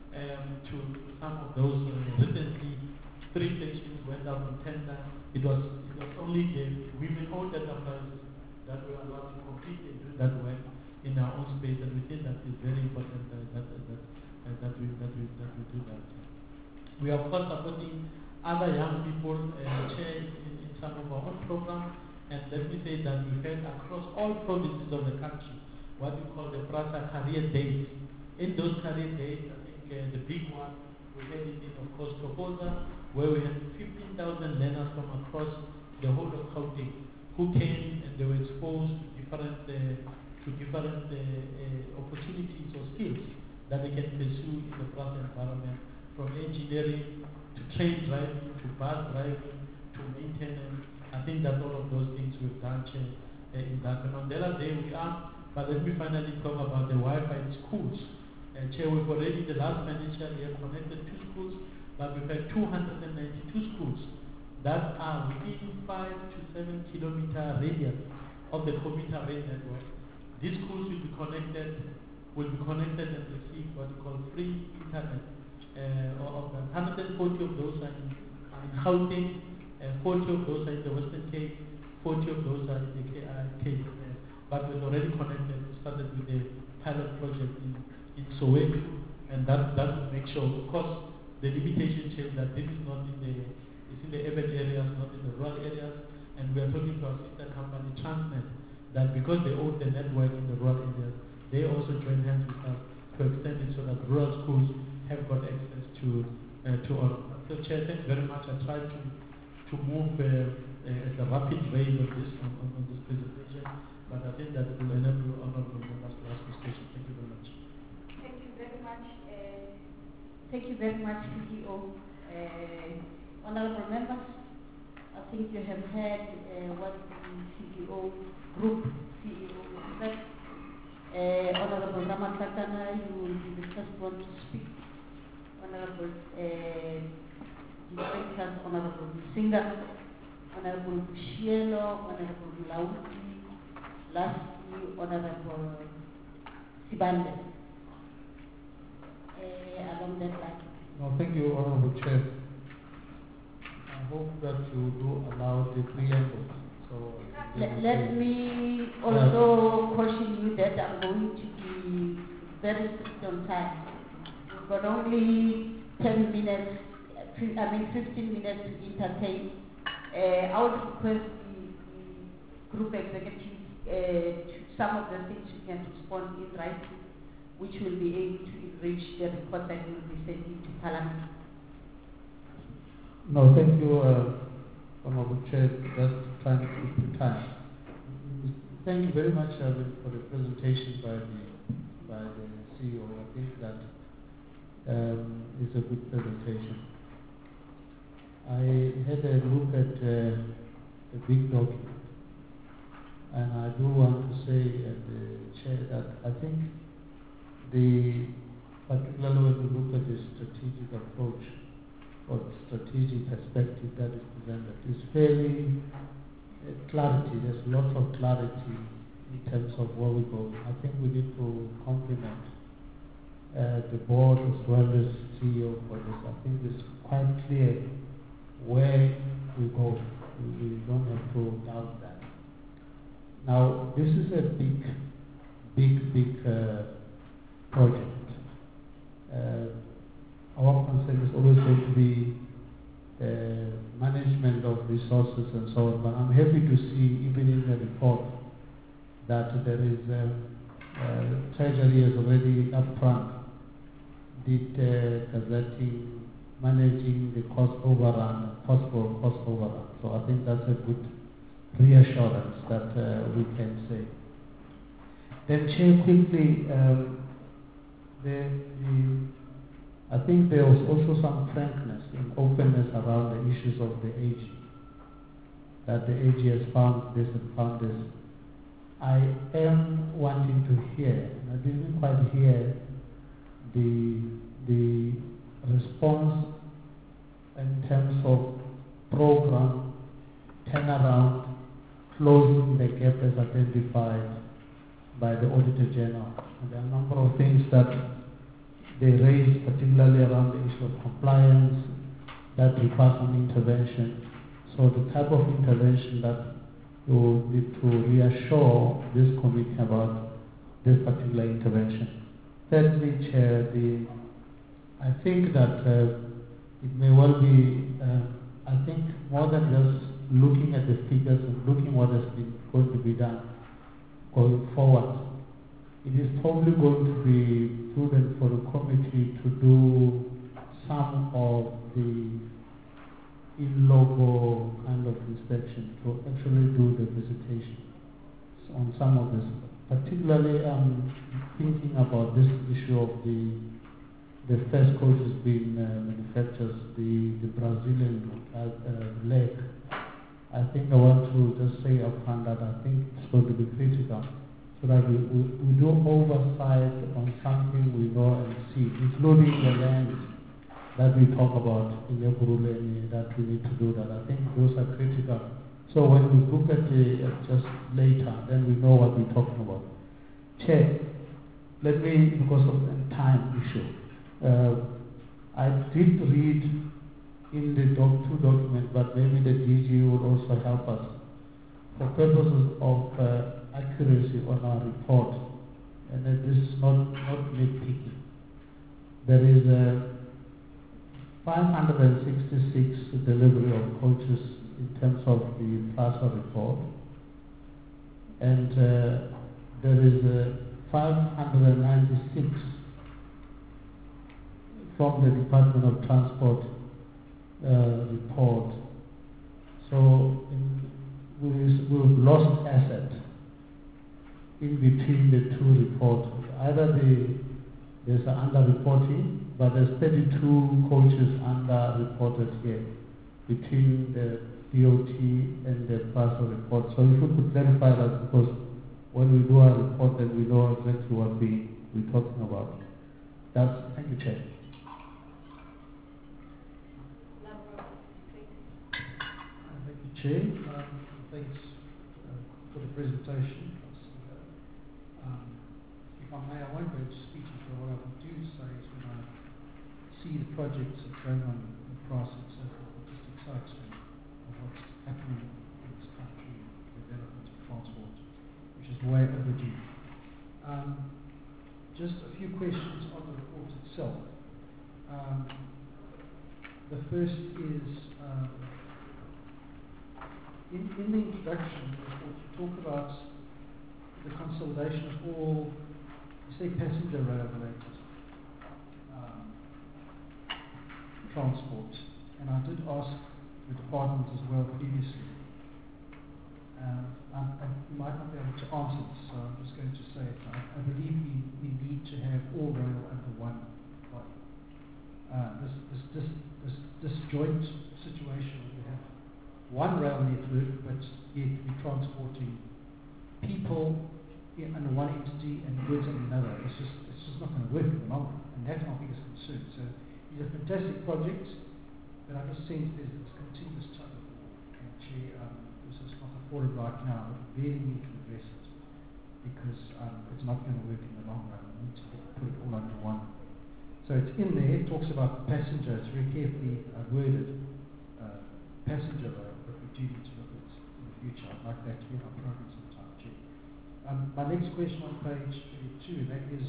S3: to some of those. Recently, 3 stations went out on tender. It was only the women-owned enterprises that were allowed to compete and do that work in our own space, and we think that is very important that we do that. We are of course supporting other young people Chair in some of our own programs, and let me say that we've had across all provinces of the country what we call the PRASA Career Days. In those career days, I think the big one we had it in, of course, Tokoza, where we had 15,000 learners from across the whole of Gauteng who came and they were exposed to different opportunities or skills that they can pursue in the PRASA environment, from engineering to train driving to bus driving to maintenance. I think that all of those things we've done in that. And on the other day we are, but let me finally talk about the Wi-Fi in schools. Chair, we've already, the last financial year, connected 2 schools, but we've had 292 schools that are within 5 to 7 kilometer radius of the commuter rail network. These schools will be connected and receive what we call free internet. Of 140 of those are in Gauteng, 40 of those are in the Western Cape, 40 of those are in the Cape. But we've already connected. We started with a pilot project in Soweto, and that will make sure, of course, the limitation change that this is not in the urban areas, not in the rural areas, and we are talking to our sister company Transnet that because they own the network in the rural areas, they also join hands with us to extend it so that rural schools have got access to all. So Chair, thank you very much. I tried to move at a rapid rate on this presentation, but I think that will enable honorable members to ask this question. Thank you very much.
S1: Thank you very much. Thank you very much, CEO. Honorable members, I think you have heard what the CEO, Group CEO said. Honorable Ramasakana, you will be the first one to speak. Honorable Directors, Honorable Singer, Honorable Bushielo, Honorable Lauti, lastly, Honorable Sibande. Along that line.
S4: No, thank you, Honorable Chair. I hope that you do allow the preamble. So
S1: let me also caution you that I'm going to be very strict on time. We've got only 10 minutes, 15 minutes to entertain. I would request the group executives to some of the things you can respond in writing, which will be able to enrich the report that will be sent into Parliament.
S4: No, thank you, Honorable Chair. Just trying to keep the time. Thank you very much for the presentation by the CEO. I think that is a good presentation. I had a look at the big document, and I do want to say, Chair, that I think particularly when we look at the strategic approach or the strategic perspective that is presented, is fairly clarity. There's lots of clarity in terms of where we go. I think we need to compliment the board as well as CEO for this. I think it's quite clear where we go. We don't have to doubt that. Now, this is a big project. Our concern is always going to be management of resources and so on, but I'm happy to see, even in the report, that there is Treasury has already upfront did gazetting, managing the cost overrun, possible cost overrun. So I think that's a good reassurance that we can say. Then, Chair, quickly, I think there was also some frankness and openness around the issues of the AG. That the AG has found this and found this. I am wanting to hear, and I didn't quite hear the response in terms of program, turnaround, closing the gap as identified by the Auditor General. And there are a number of things that they raised, particularly around the issue of compliance, that department intervention. So the type of intervention that you need to reassure this committee about this particular intervention. Thirdly, Chair, I think that it may well be, I think more than just looking at the figures and looking what has been going to be done going forward, it is probably going to be prudent for the committee to do some of the in-logo kind of inspection, to actually do the visitation on some of this. Particularly, I'm thinking about this issue of the first coaches being manufactured, the Brazilian leg. I think I want to just say upfront that I think it's going to be critical, so that we do oversight on something we know and see, including the land that we talk about in the Buruleni, that we need to do that. I think those are critical. So when we look at it just later, then we know what we're talking about. Chair, let me, because of the time issue, I did read in the two documents, but maybe the DG will also help us for purposes of accuracy on our report, and that this is not nitpicking. There is a 566 delivery of coaches in terms of the PLASA report, and there is 596 from the Department of Transport report. So we've lost asset in between the two reports. Either there's an under-reporting, but there's 32 coaches under-reported here between the DOT and the PLASA report. So if we could clarify that, because when we do our report, then we know exactly what we're talking about. Thank you, Chair.
S5: Thank you, Chair. Thanks for the presentation. If I may, I won't go into speeches, but what I will do say is when I see the projects that are going on in the process and so forth, it just excites me of what's happening in this country, development of transport, which is way overdue. Just a few questions on the report itself. The first is, in the introduction, you talk about the consolidation of all, you say passenger rail related transport, and I did ask the department as well previously. You might not be able to answer this, so I'm just going to say it. I believe we need to have all rail under one body. This disjoint situation where we have one rail network, but yet we're transporting people under one entity and goods in another. It's just not going to work in the long run, and that's our biggest concern. So these are fantastic projects, but I just sense there's this continuous tug of war. And Chair, this is not afforded right now, but we really need to address it, because it's not going to work in the long run. We need to put it all under one. So it's in there, it talks about passenger, it's very carefully worded, passenger rail, but we do need to look at it in the future. I'd like that to be in our program sometime, Chair. My next question on page 22, that is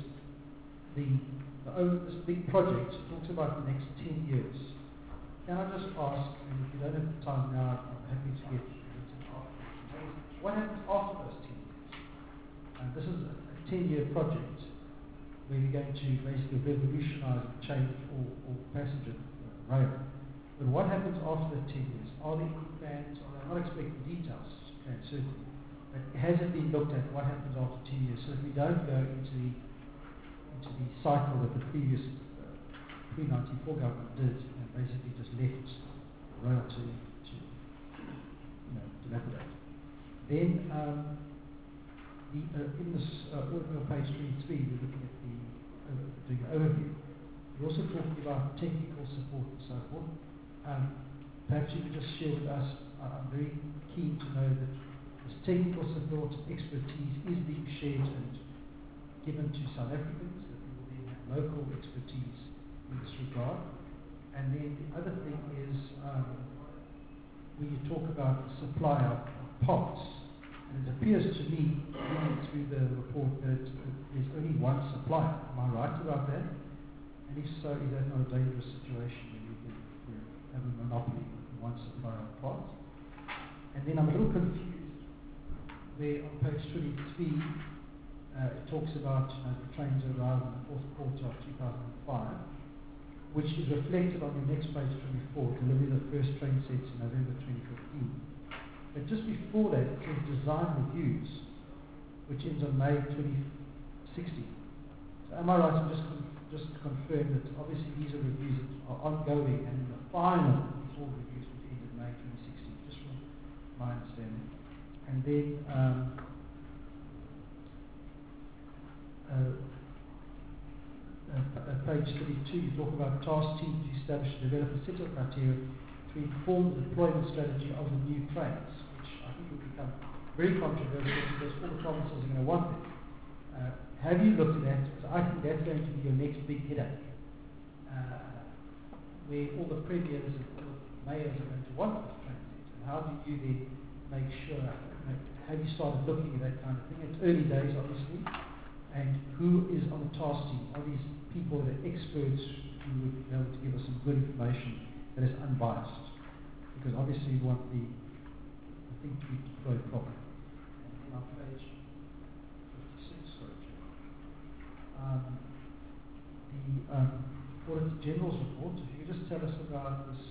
S5: this big project talks about the next 10 years. Can I just ask, and if you don't have the time now, I'm happy to get into it after. What happens after those 10 years? This is a 10-year project where we're going to basically revolutionize and change all passenger rail. But what happens after the 10 years? Are there any plans? I'm not expecting details, certainly. But has it been looked at what happens after 10 years? So that we don't go into the cycle that the previous pre-94 government did and basically just left rail to dilapidate. Then in this page 23, we're looking at doing an overview. We're also talking about technical support and so forth. Perhaps you could just share with us, I'm very keen to know that this technical support and expertise is being shared and given to South Africans, that we will then have local expertise in this regard. And then the other thing is when you talk about the supply of parts, and it appears to me, reading through the report, that there's only one supplier. Am I right about that? And if so, is that not a dangerous situation when you have a monopoly with one supplier of parts? And then I'm a little confused where on page 23 it talks about the trains arrived in the fourth quarter of 2005, which is reflected on your next page 24, delivery of the first train sets in November 2015. But just before that, it says design reviews, which ends on May 2016. So am I right to just confirm that obviously these are reviews that are ongoing and the final before reviews would end in May 2016, just from my understanding. And then page 32, you talk about task team to establish and develop a set of criteria to inform the deployment strategy of the new trains, which I think will become very controversial because all the provinces are going to want it. Have you looked at that? So I think that's going to be your next big headache, where all the premiers and all the mayors are going to want this train set. And how do you then make sure, have you started looking at that kind of thing? It's early days, obviously. And who is on the task team? Are these people that are experts who would be able to give us some good information that is unbiased? Because obviously we want the thing to be deployed properly. And then on page 56, sorry, the Auditor General's report, if you could just tell us about this.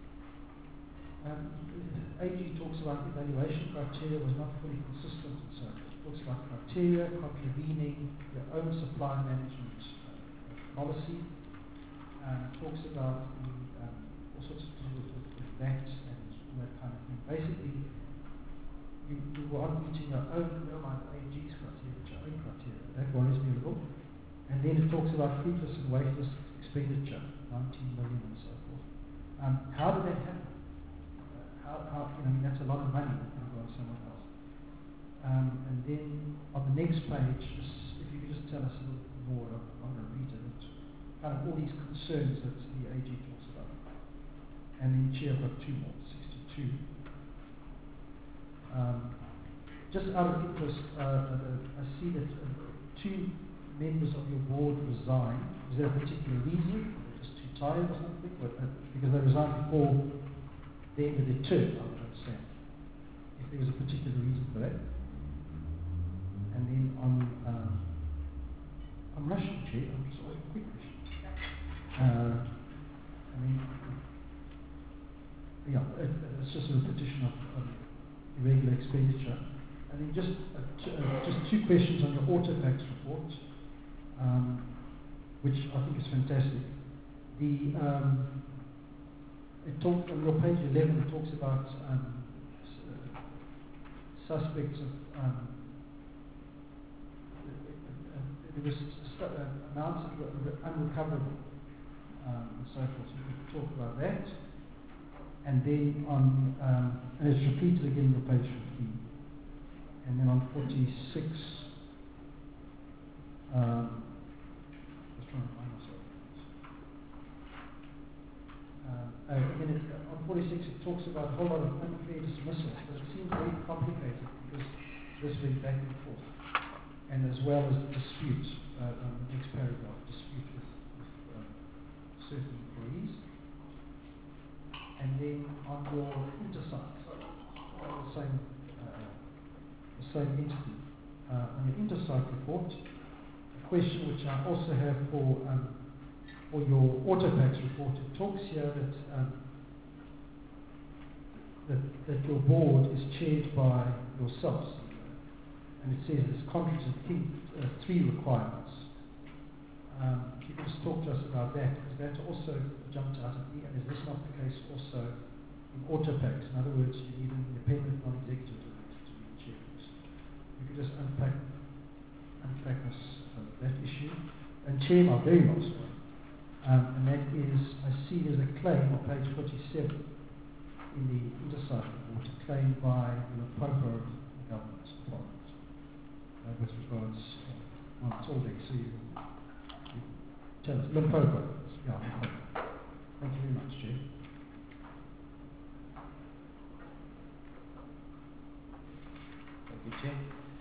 S5: AG talks about evaluation criteria was not fully consistent and so on. Talks about criteria, contravening your own supply management policy, talks about all sorts of things with that and all that kind of thing. Basically, you are meeting your own, AG's criteria, which are own criteria. That worries me a little. And then it talks about fruitless and wasteless expenditure, 19 million and so forth. How did that happen? That's a lot of money that can go on someone else. And then on the next page, if you could just tell us a little more, I'm going to read it, kind of all these concerns that the AG talks about. And then Chair, I've got two more, 62. Just out of interest, I see that two members of your board resigned. Is there a particular reason? They're just too tired or something? Because they resigned before the end of their term, I would understand. If there was a particular reason for that. And then on Russian, Chair, I'm just asking a quick question. It's just a repetition of irregular expenditure. And then just two questions on your Autofax report, which I think is fantastic. It talks on your page 11. It talks about suspects of there was amounts that were unrecoverable and so forth. So we could talk about that. And then and it's repeated again on page 15. And then on 46, just trying to find myself. And then on 46 it talks about a whole lot of unfair dismissals, but it seems very complicated because this went back and forth. and as well as dispute, next paragraph, dispute with certain employees. And then on your Intersite, the same entity, on your Intersite report, a question which I also have for your Autopax report, it talks here that your board is chaired by yourselves, and it says it's contrary to three requirements. If you could just talk to us about that, because that also jumped out at me, and is this not the case also in Autopax? In other words, you need an independent non-executive director to be the chairperson. You could just unpack us that issue. And Chair, my very last one, and that is, I see there's a claim on page 47 in the Intersite report, a claim by the Limpopo Government Department with regards, it's all there, so you tell us. Limpopo. Yeah, Limpopo. Thank you very much, Chair.
S6: Thank you, Chair.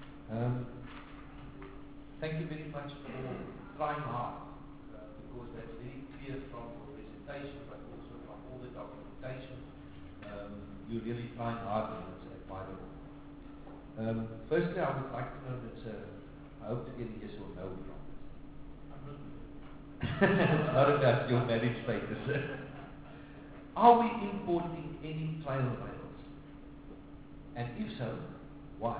S6: Thank you very much for trying hard, because that's very clear from your presentation, but also from all the documentation. You're really trying hard, and it's admirable. Firstly, I would like to know that I hope to get a yes or no from it. It's not about your marriage status. Are we importing any trail rails? And if so, why?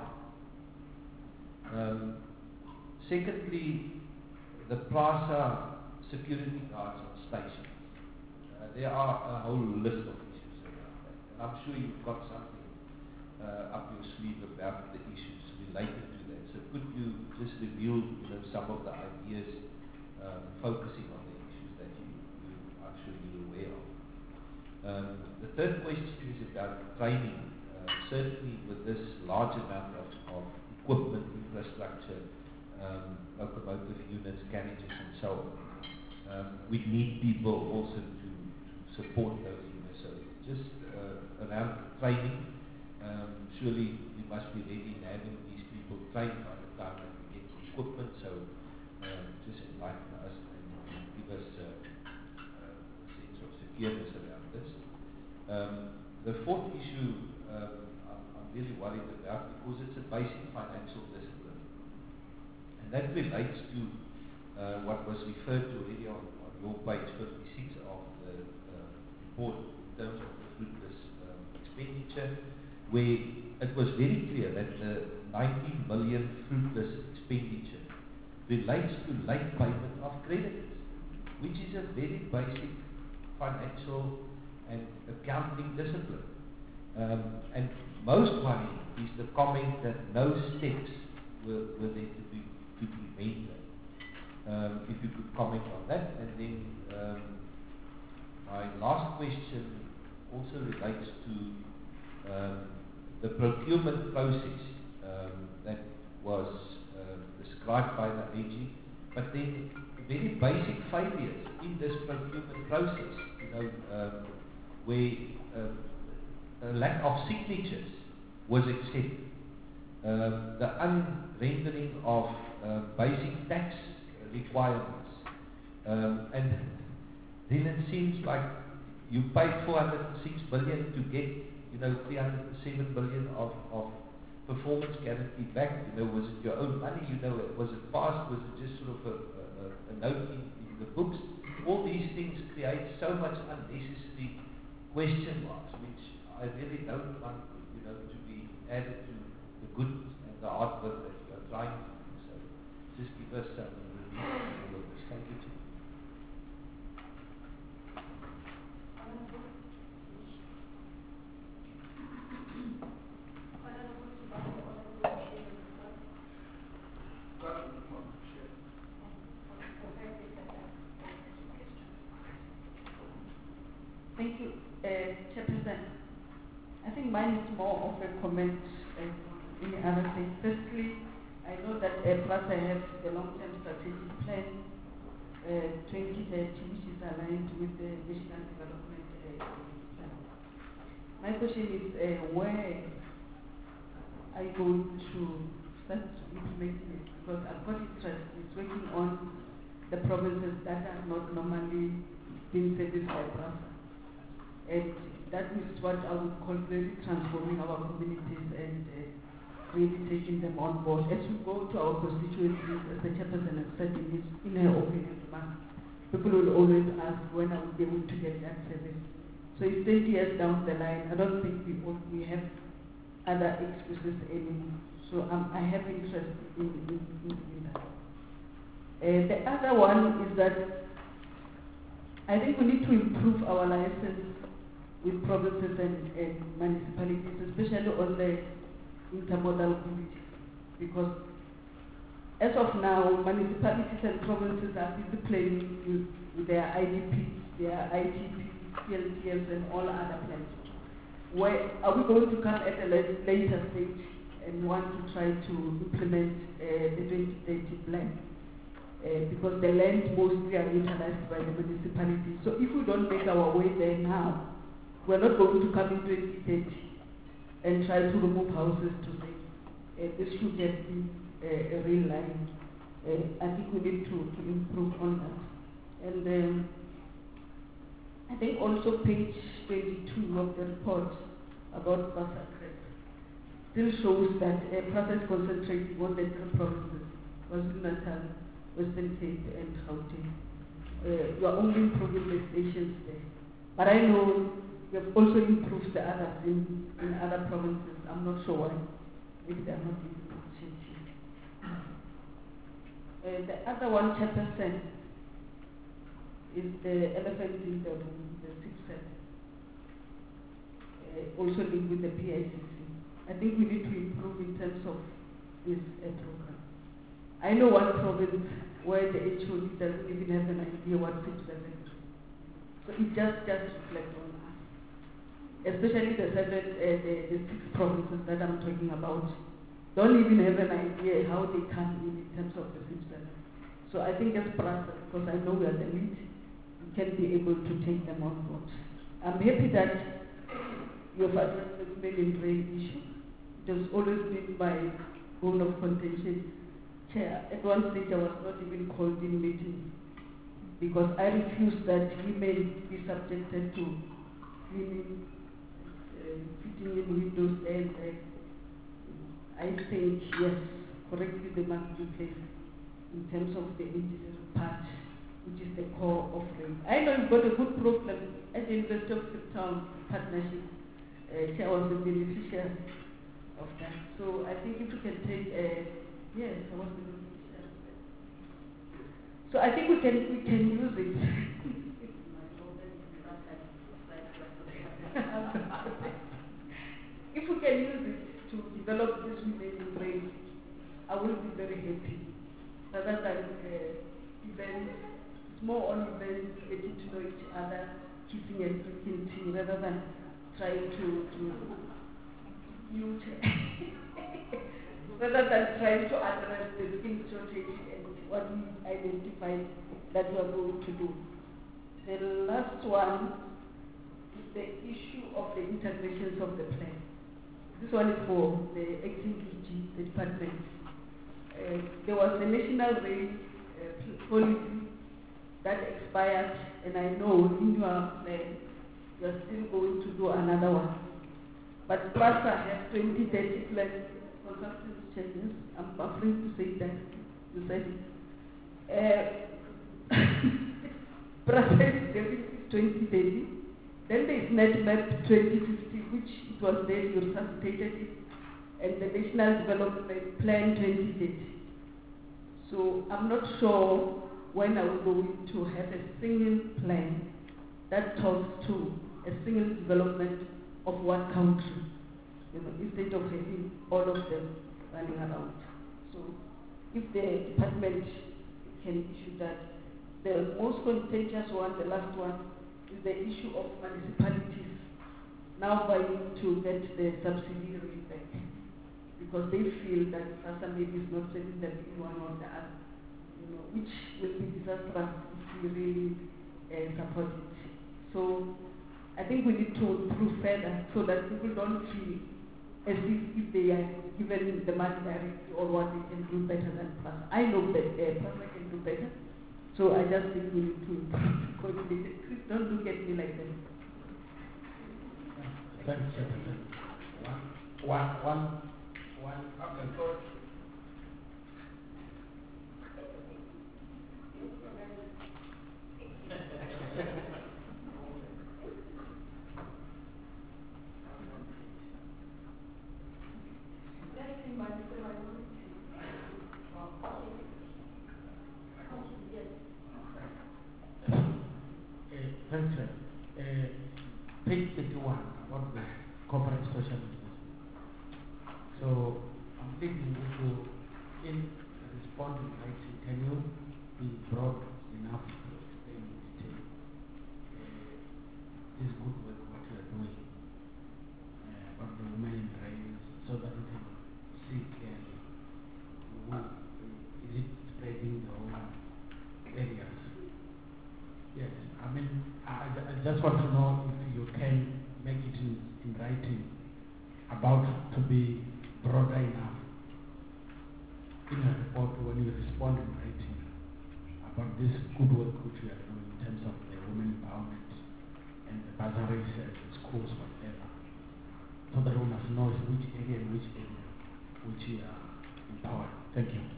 S6: Secondly, the PRASA security guards on stations. There are a whole list of issues around that. And I'm sure you've got something up your sleeve about the issues related to that. So could you just reveal some of the ideas focusing on the issues that I'm sure you're aware of. The third question is about training. Certainly with this large amount of equipment, infrastructure, locomotive units, carriages and so on, we need people also to support those units. So just around training, surely we must be ready in having these people trained by the time that we get the equipment. So just enlighten us and give us a sense of secureness around this. The fourth issue I'm really worried about, because it's a basic financial discipline, and that relates to what was referred to already on your page 56 of the report in terms of the fruitless expenditure, where it was very clear that the 19 million fruitless expenditure relates to late payment of creditors, which is a very basic financial and accounting discipline. And most worrying is the comment that no steps were there to prevent that. If you could comment on that. And then my last question also relates to the procurement process that was described by the AG, but then very basic failures in this procurement process, where a lack of signatures was accepted, the unrendering of basic tax requirements, and then it seems like you paid 406 billion to get 307 billion of performance guarantee back. Was it your own money? Was it passed? Was it just sort of a note in the books? All these things create so much unnecessary question marks, which I really don't want to be added to the good and the hard work that you are trying to do. So just give us some relief on all of this. Thank you.
S1: Thank you, Chairperson. I think mine is more of a comment than any other thing. Firstly, I know that PRASA has the long-term strategic plan 2030, which is aligned with the National Development Plan. My question is, where are you going to start implementing it? because I've got interest in working on the provinces that are not normally being serviced by PRASA. And that is what I would call really transforming our communities and really taking them on board. As we go to our constituencies, as the chairperson has said in her opening remarks, people will always ask when I will be able to get that service. So it's 20 years down the line, I don't think we have other excuses anymore. So I have interest in that. The other one is that I think we need to improve our license with provinces and municipalities, especially on the intermodal communities, because as of now, municipalities and provinces are busy playing with their IDPs, their ITPs, PLTs, and all other plans. Where are we going to come at a later stage and want to try to implement the 2030 plan? Because the land mostly are utilized by the municipalities. So if we don't make our way there now, we're not going to come in 2030 and try to remove houses to say this should have been a real line. I think we need to improve on that. And I think also page 22 of the report about PRASA still shows that PRASA is concentrating on the three provinces, KwaZulu-Natal, Western Cape, and Gauteng. You are only improving the stations there. But I know you have also improved the others in other provinces. I'm not sure why. Maybe they are not in the position here. The other one, Chairperson, is the elephant in the room, the 6-7. Also linked with the PICC. I think we need to improve in terms of this program. I know one province where the HOD doesn't even have an idea what 6-7 is. So it just reflects on us. Especially the 6 provinces that I'm talking about don't even have an idea how they come in terms of the 6-7. So I think as PRASA, because I know we are the lead, we can be able to take them on board. I'm happy that you have addressed the women in rail issue. It has always been my bone of contention. Chair, at one stage I was not even called in meetings because I refused that women be subjected to cleaning, fitting in windows and I think, yes, correctly they must be placed in terms of the engineering part, which is the core of rail. I know you've got a good program at the University of Cape Town partnership. Chair was the beneficiary of that. So I think if we can take yes, I was the beneficiary. So I think we can use it. If we can use it to develop this women in rail, I will be very happy. Rather than events, it's more on events, getting to know each other, kissing and drinking tea, rather than trying to rather than trying to address the skill shortage and what we identified that we are going to do. The last one is the issue of the integrations of the plan. This one is for the acting DG, the department. There was a national rail policy that expired, and I know in your plan you are still going to do another one. But PRASA has 2030 plans, consumption changes. I'm afraid to say that. You said it. PRASA is getting 2030. Then there is NetMap 2050, which it was there, you resuscitated it, and the National Development Plan 2030. So I'm not sure when are we going to have a single plan that talks to a single development of one country, instead of having all of them running around. So if the department can issue that. The most contagious one, the last one, is the issue of municipalities now buying to get the subsidy back, because they feel that PRASA maybe is not selling them in one or the other, which will be disastrous if we really support it. So I think we need to improve further so that people don't feel as if they are given the money directly or what they can do better than PRASA. I know that PRASA can do better, so I just think we need to coordinate it. Please don't look at me like that.
S5: Thanks, Chairperson. One thought. Thanks, sir. Page 31 about the corporate social business. So I'm thinking if you in respond to writing, can you be broad enough to explain in detail this good work what you are doing about the women in rails so that we can see clearly who is it spreading the whole areas? Yes, I mean, I just want to know if you can make it in writing about to be broader enough in a report when you respond in writing about this good work which we are doing in terms of the women empowerment and the bursaries and the schools, whatever, so that we must know which area and which area which we are empowering. Thank you.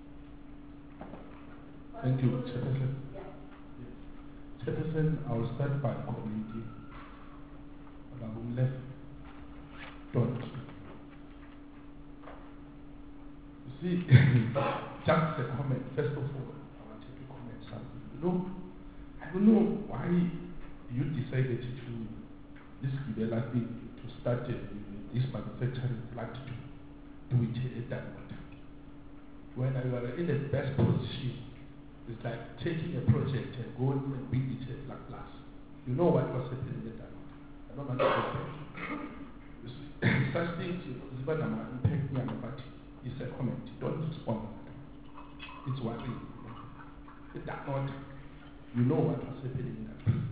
S2: Thank you, Chairperson. Chairperson, I will start by commenting about left dot. You see, just a comment. First of all, I wanted to comment something. I don't know why you decided to this developing to start this manufacturing plant to do it at that water. When you are in the best position, it's like taking a project and going and build it at like glass. You know what was happening at that water. I don't want to go back. Such things, impact me, but it's a comment. Don't respond. It's worrying. At that note, you know what was happening in that place.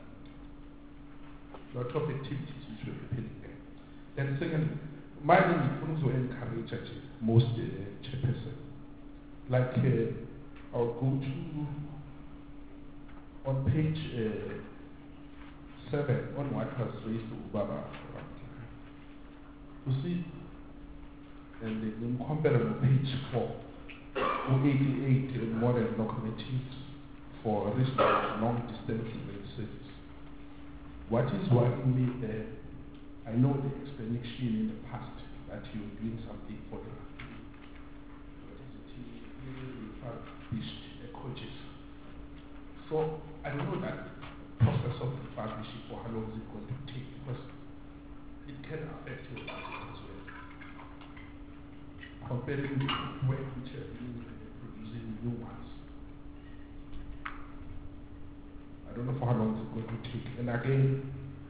S2: Lot of activities which were happening there. Then second, my name is also encourage most chairperson. Like I'll go to on page 7 on what was raised to Ubaba. You see, and then comparable page 4, 88 modern locomotives for regional long distance rail service. What is worrying me there, I know the explanation in the past that you're doing something for the refurbished coaches. So I don't know that process of refurbishing for how long is it going to take, because it can affect your budget as well. Comparing the work which are doing producing new ones. I don't know for how long it's going to take. And again,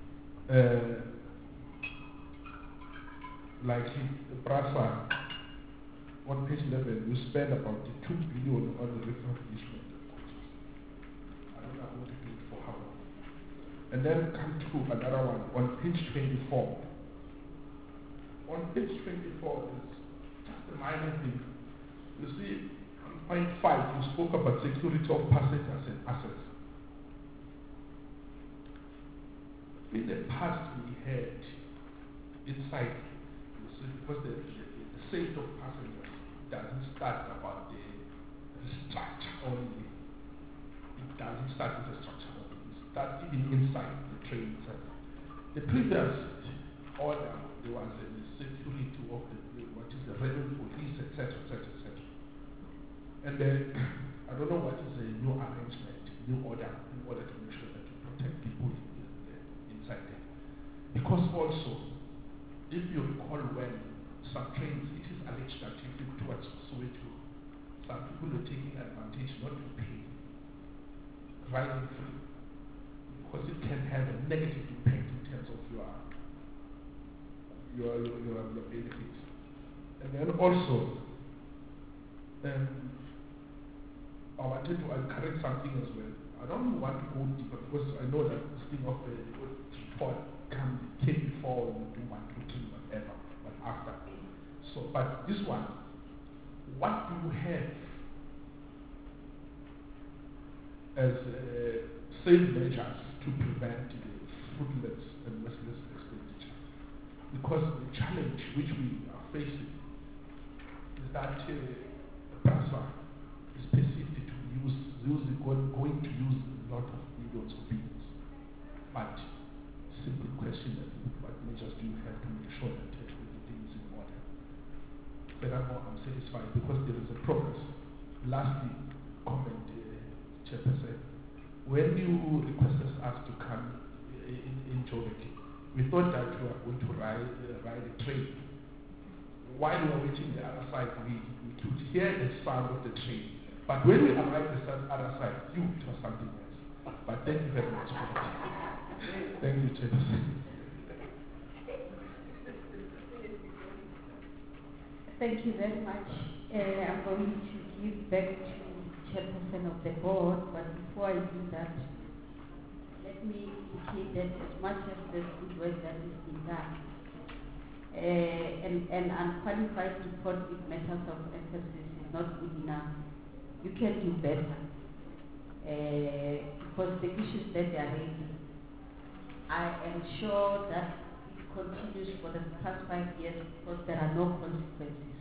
S2: like the PRASA, on page 11, you spend about 2 billion on the refurbishment of coaches. I don't know what to do it for how long. And then come to another one on page 24. On page 24 is just a minor thing. You see, on point 5, you spoke about security of passengers and assets. In the past, we had inside, you see, because the safety of passengers doesn't start about the structure only. It doesn't start with the structure only. It starts even inside the train itself. The previous order, there was a security of what is the railway police, etc., etc., etc. And then, I don't know what is the new arrangement, new order, in order to make sure that you protect people inside there. Because also, if you recall when some trains, it is alleged that if you towards Soweto, some people are taking advantage not to pay, riding free, because it can have a negative impact in terms of your benefits. And then also, I wanted to encourage something as well. I don't want to go deeper because I know that this thing of the report came before you do 1, 2, 3, whatever. But
S7: after. So, but this one, what do you have as safe measures to prevent the fruitless and merciless expenditure? Because the challenge which we are facing is that PRASA is perceived to going to use a lot of millions of billions. But simple question is, what measures do you have to make sure that everything is in order? Furthermore, I'm satisfied because there is a progress. Lastly, comment, Chairperson, when you requested us to come in Joburg, we thought that you were going to ride a train. While we were waiting the other side, we could hear the sound of the train. But when we arrived at the other side, it was something else. But thank you very much for that. Thank you, Chairperson.
S1: Thank you very much. I'm going to give back to Chairperson of the board, but before I do that, let me indicate that as much as there's good work that is being done, an unqualified report with matters of emphasis is not good enough. You can do better. Because the issues that they are raising, I am sure that it continues for the past 5 years because there are no consequences.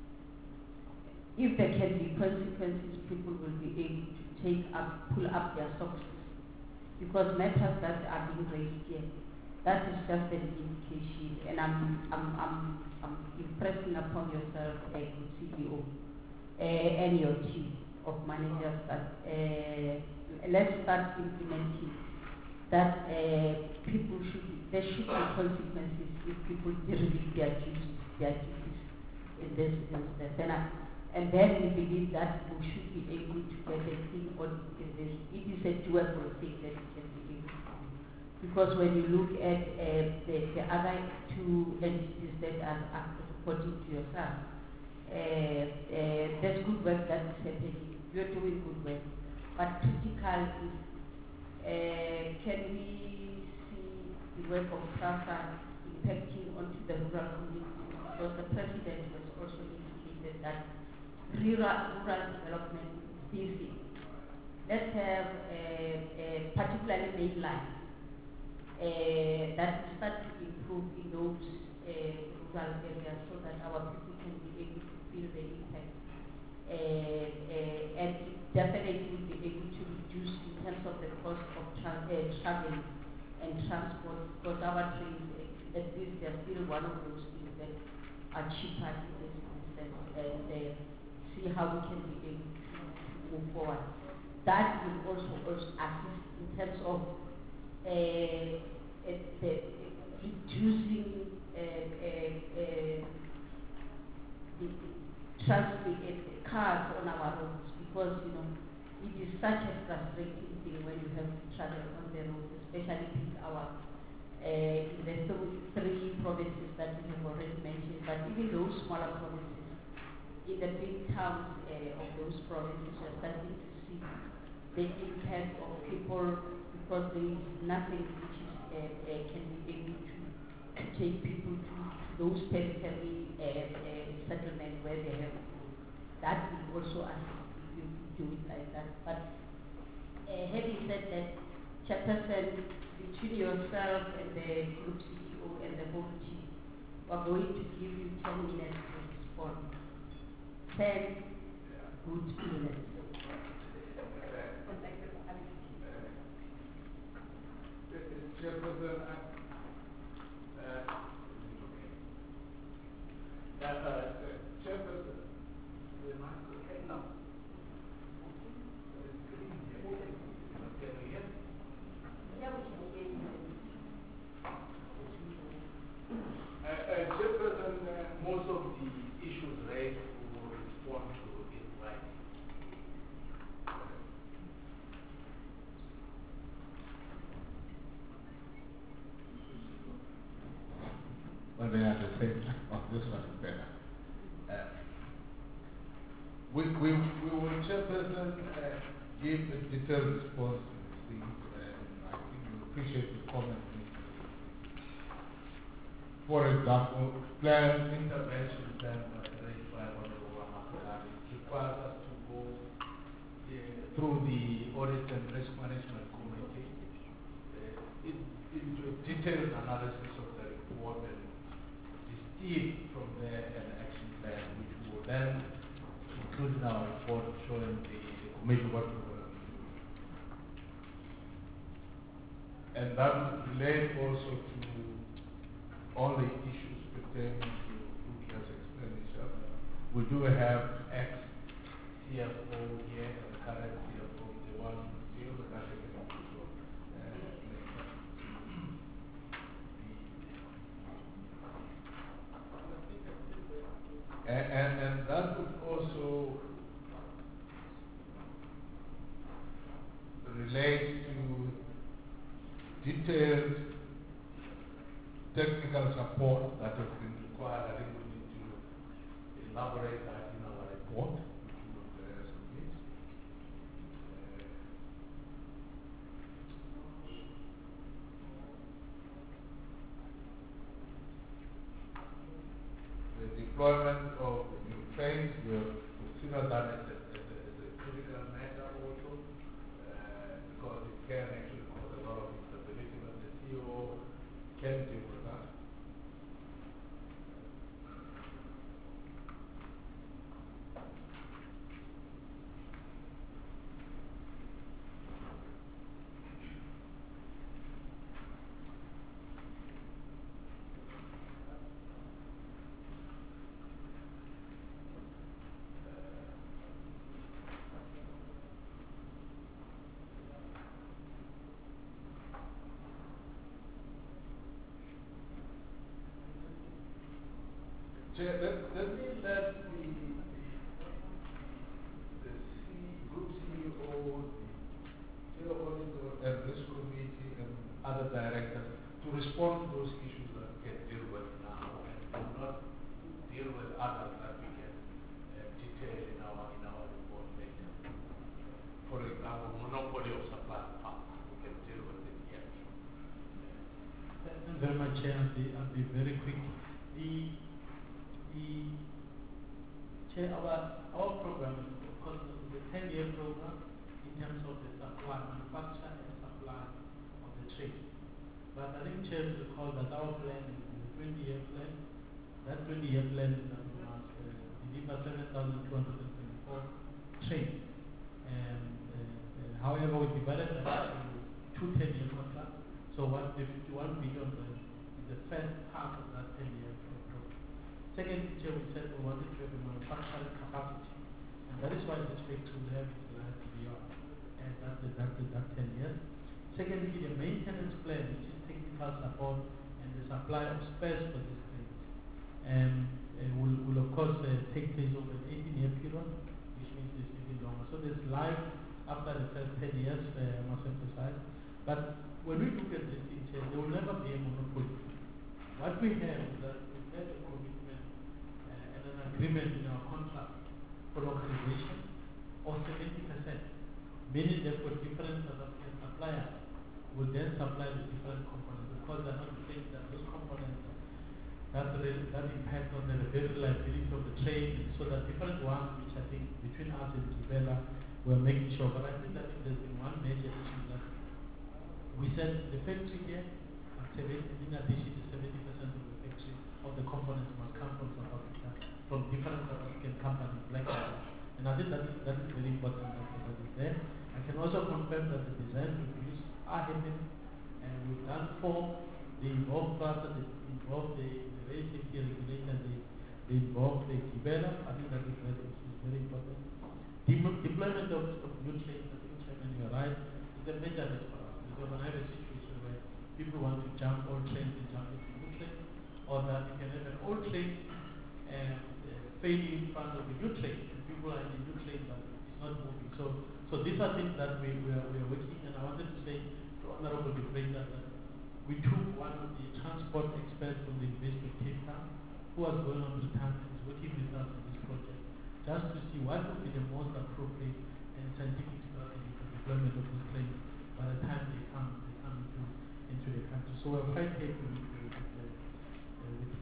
S1: If there can be consequences, people will be able to pull up their socks. Because matters that are being raised here, that is just an indication, and I'm impressing upon yourself, CEO, and your team of managers that let's start implementing that there should be consequences if people derelict their duties in this instance. And then we believe that we should be able to get a clean audit in this. It is a doable thing that we can be able to do. Because when you look at the other two entities that are reporting to yourself, there's good work that is happening. You're doing good work. But critical is, can we see the work of PRASA impacting onto the rural communities? Because the President has also indicated that rural development is busy. Let's have particularly mainline that will start to improve in those rural areas so that our people can be able to feel the impact. And definitely will be able to reduce in terms of the cost of travel and transport, because our trains, at least they're still one of those things that are cheaper in this instance, and see how we can be able to move forward. That will also assist in terms of reducing the cars on our roads, because it is such a frustrating thing when you have to travel on the roads, especially peak hours. In the three provinces that we have already mentioned, but even those smaller provinces, in the big towns of those provinces, we're starting to see the impact of people, because there is nothing which is, can be able to take people to those periphery settlements where they have. That will also assist if you do it like that. But having said that, Chairperson, between yourself and the group CEO and the whole team, we're going to give you 10 minutes to respond. 10 good minutes.
S8: Chairperson, Chairperson, no. Chairperson, most of the issues raised we will respond to in writing.
S2: Well, they are the same. Oh, this one is better. We will, Chairperson, give a detailed response to these things, and I think we appreciate the comment.
S7: for example, intervention plan raised by Honorable Maharani requires us to go through the Audit and Risk Management Committee into a detailed analysis of the report and distill from there an action plan which we will then include in our report showing the committee what we will do. And that would relate also to all the issues pertaining to fruitless expenditure. We do have ex-CFO here and the current CFO, the one who deals with that also later. And that would also relate to detailed technical support that has been required. I think we need to elaborate that in our report, which we will submit. The deployment of new trains, we consider that as a critical matter also, because it can actually cause a lot of instability, but the CEO can deal with that. Chair, let me let the group CEO, the Chair Auditor and Risk Committee and other directors to respond to those issues that we can deal with now and do not deal with others that we can detail in our report later. For example, monopoly of supply of power. We can deal with it here.
S3: Thank you very much, Chair. I'll be very quick. Chair, our program is, of course, the 10-year program in terms of the supply, manufacture and supply of the trade. But I think Chair recall that our plan is the 20-year plan. That 20-year plan is that we must deliver 7,224 trains. However, we divided that into two 10-year contracts. So what the 51 billion is the first part of that 10-year program. Second feature, we said we wanted to have a manufacturing capacity, and that is why this factory will have utilized beyond, and that's that 10 years. Secondly, the maintenance plan, which is technical support and the supply of spares for these things, will of course take place over an 18-year period, which means it's even longer. So there's life after the first 10 years, I must emphasize. But when we look at this thing, there will never be a monopoly. What we have is that we have a commitment and an agreement in our contract for localization of 70%, meaning that for different South African suppliers will then supply the different components, because they're not the same, that those components that impact on the reliability of the train, so that different ones, which I think between us and Gibela, we're making sure. But I think that there's been one major issue that we said the factory here, in addition to 70% of the factory of the components must come from South Africa, from different South African companies like that. And I think that is very important that is there. I can also confirm that the design reviews are happening, and we've done 4. They involve process, they involve the rail safety regulator, they involve the Gibela. I think that is very important. Deployment of new trains, I think, Chairman, you're right, is a major risk for us. Because when I have a situation where people want to jump old trains and jump into new trains, or that you can have an old train failing in front of a new train, and people are in the new train but it's not moving. So these are things that we are working, and I wanted to say to Honorable Defender that we took one of the transport experts from the University of Cape Town, who was going on retirement, is working with us on this project, just to see what would be the most appropriate and scientific strategy for deployment of these trains by the time they come into the country. So we're quite happy with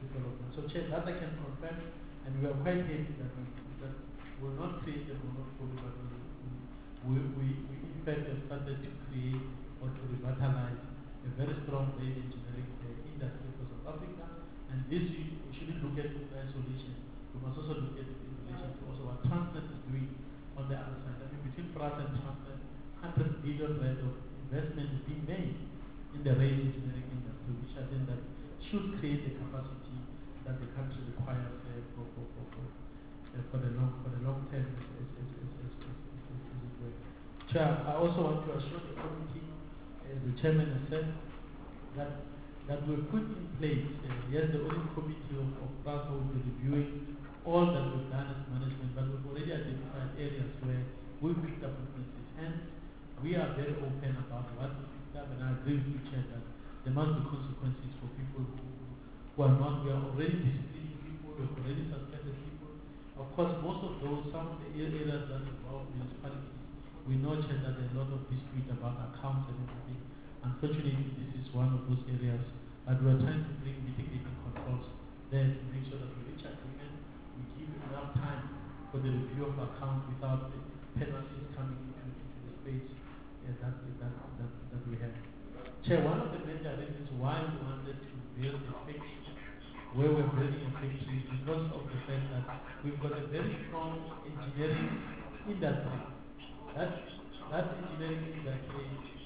S3: Chair, that I can confirm, and we are quite happy that we will not create a monopoly, but we in fact have started to create or to revitalize a very strong rail engineering industry for South Africa. And this we shouldn't look at it in isolation. We must also look at it in relation to also what Transnet is doing on the other side. I mean, between Prasa and Transnet, 100 billion rand of investment is being made in the rail engineering industry, which I think that should create the capacity that the country requires for the long term as it were. Chair, I also want to assure the committee, as the chairman has said, that we've put in place, yes, the audit committee of PRASA will be reviewing all that we've done as management, but we've already identified areas where we've picked up weaknesses. And we are very open about what we picked up, and I agree with you, Chair, that there must be consequences for people who are not. We are already disciplining people, we have already suspended people. Of course, most of those, some of the areas that involve municipalities, we know, Chair, that there's a lot of dispute about accounts and everything. Unfortunately, this is one of those areas, but we are trying to bring mitigating controls there to make sure that we reach agreement, we give enough time for the review of accounts without the penalties coming into the space that we have. Chair, one of the major reasons why we wanted to build a factory, where we're building a factory, is because of the fact that we've got a very strong engineering industry. That engineering industry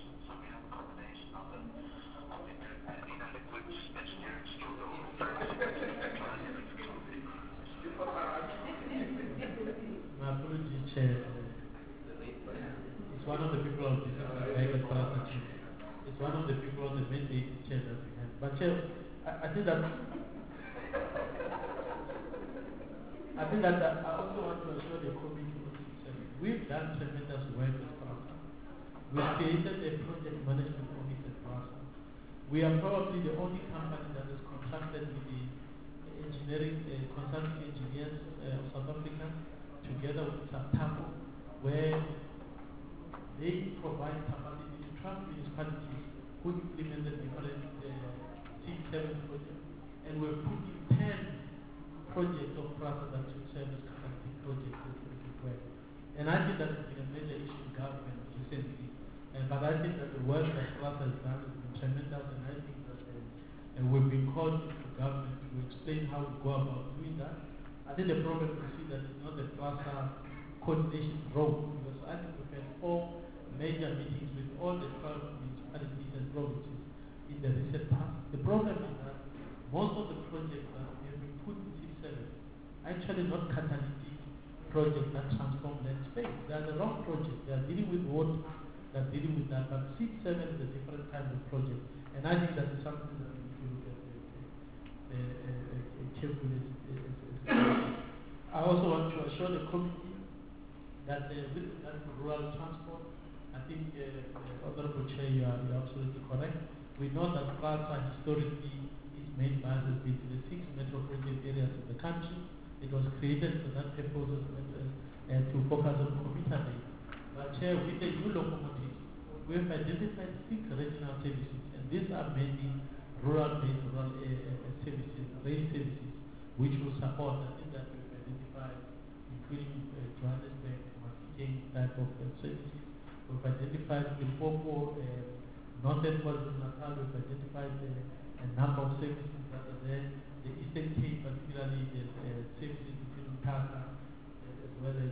S3: my apologies, Chair. It's one of the people of this It's one of the people on the mandate, Chair, that we have. But Chair, I think that I also want to assure the committee we've done tremendous work at PRASA. We've created a project management office at PRASA. We are probably the only company that is contracted with the engineering, consulting engineers of South Africa, together with SAPTAPO, where they provide capacity to 12 municipalities who implement the different C7 projects. And we're putting 10 projects of PRASA that should serve as capacity projects as well. And I think that has been a major issue in government recently. But I think that the work that PRASA has done has been tremendous, and I think that we've been called into government to explain how we go about doing that. I think the problem we see that it's not the PRASA coordination role, because I think we've had 4 major meetings with all the 12 municipalities and provinces in the recent past. The problem is that most of the projects that have been put in C7 are actually not catalytic projects that transform land space. They are the wrong projects. They are dealing with water, they are dealing with that. But C7 is a different kind of project. And I think that is something that we need to look at carefully. I also want to assure the committee that with regard to rural transport, I think, Honorable Chair, you are absolutely correct. We know that PRASA historically is main base has been to the 6 metropolitan areas of the country. It was created for that purpose and to focus on commuter base. But Chair, with the new locomotives, we have identified 6 regional services, and these are mainly rural-based services, rail services, which will support. I think that we've identified, including Johannesburg, Mafikeng type of services. We've identified Limpopo, Northern KwaZulu-Natal. We've identified a number of services that are there. The Eastern Cape, particularly the services between Mthatha, as well as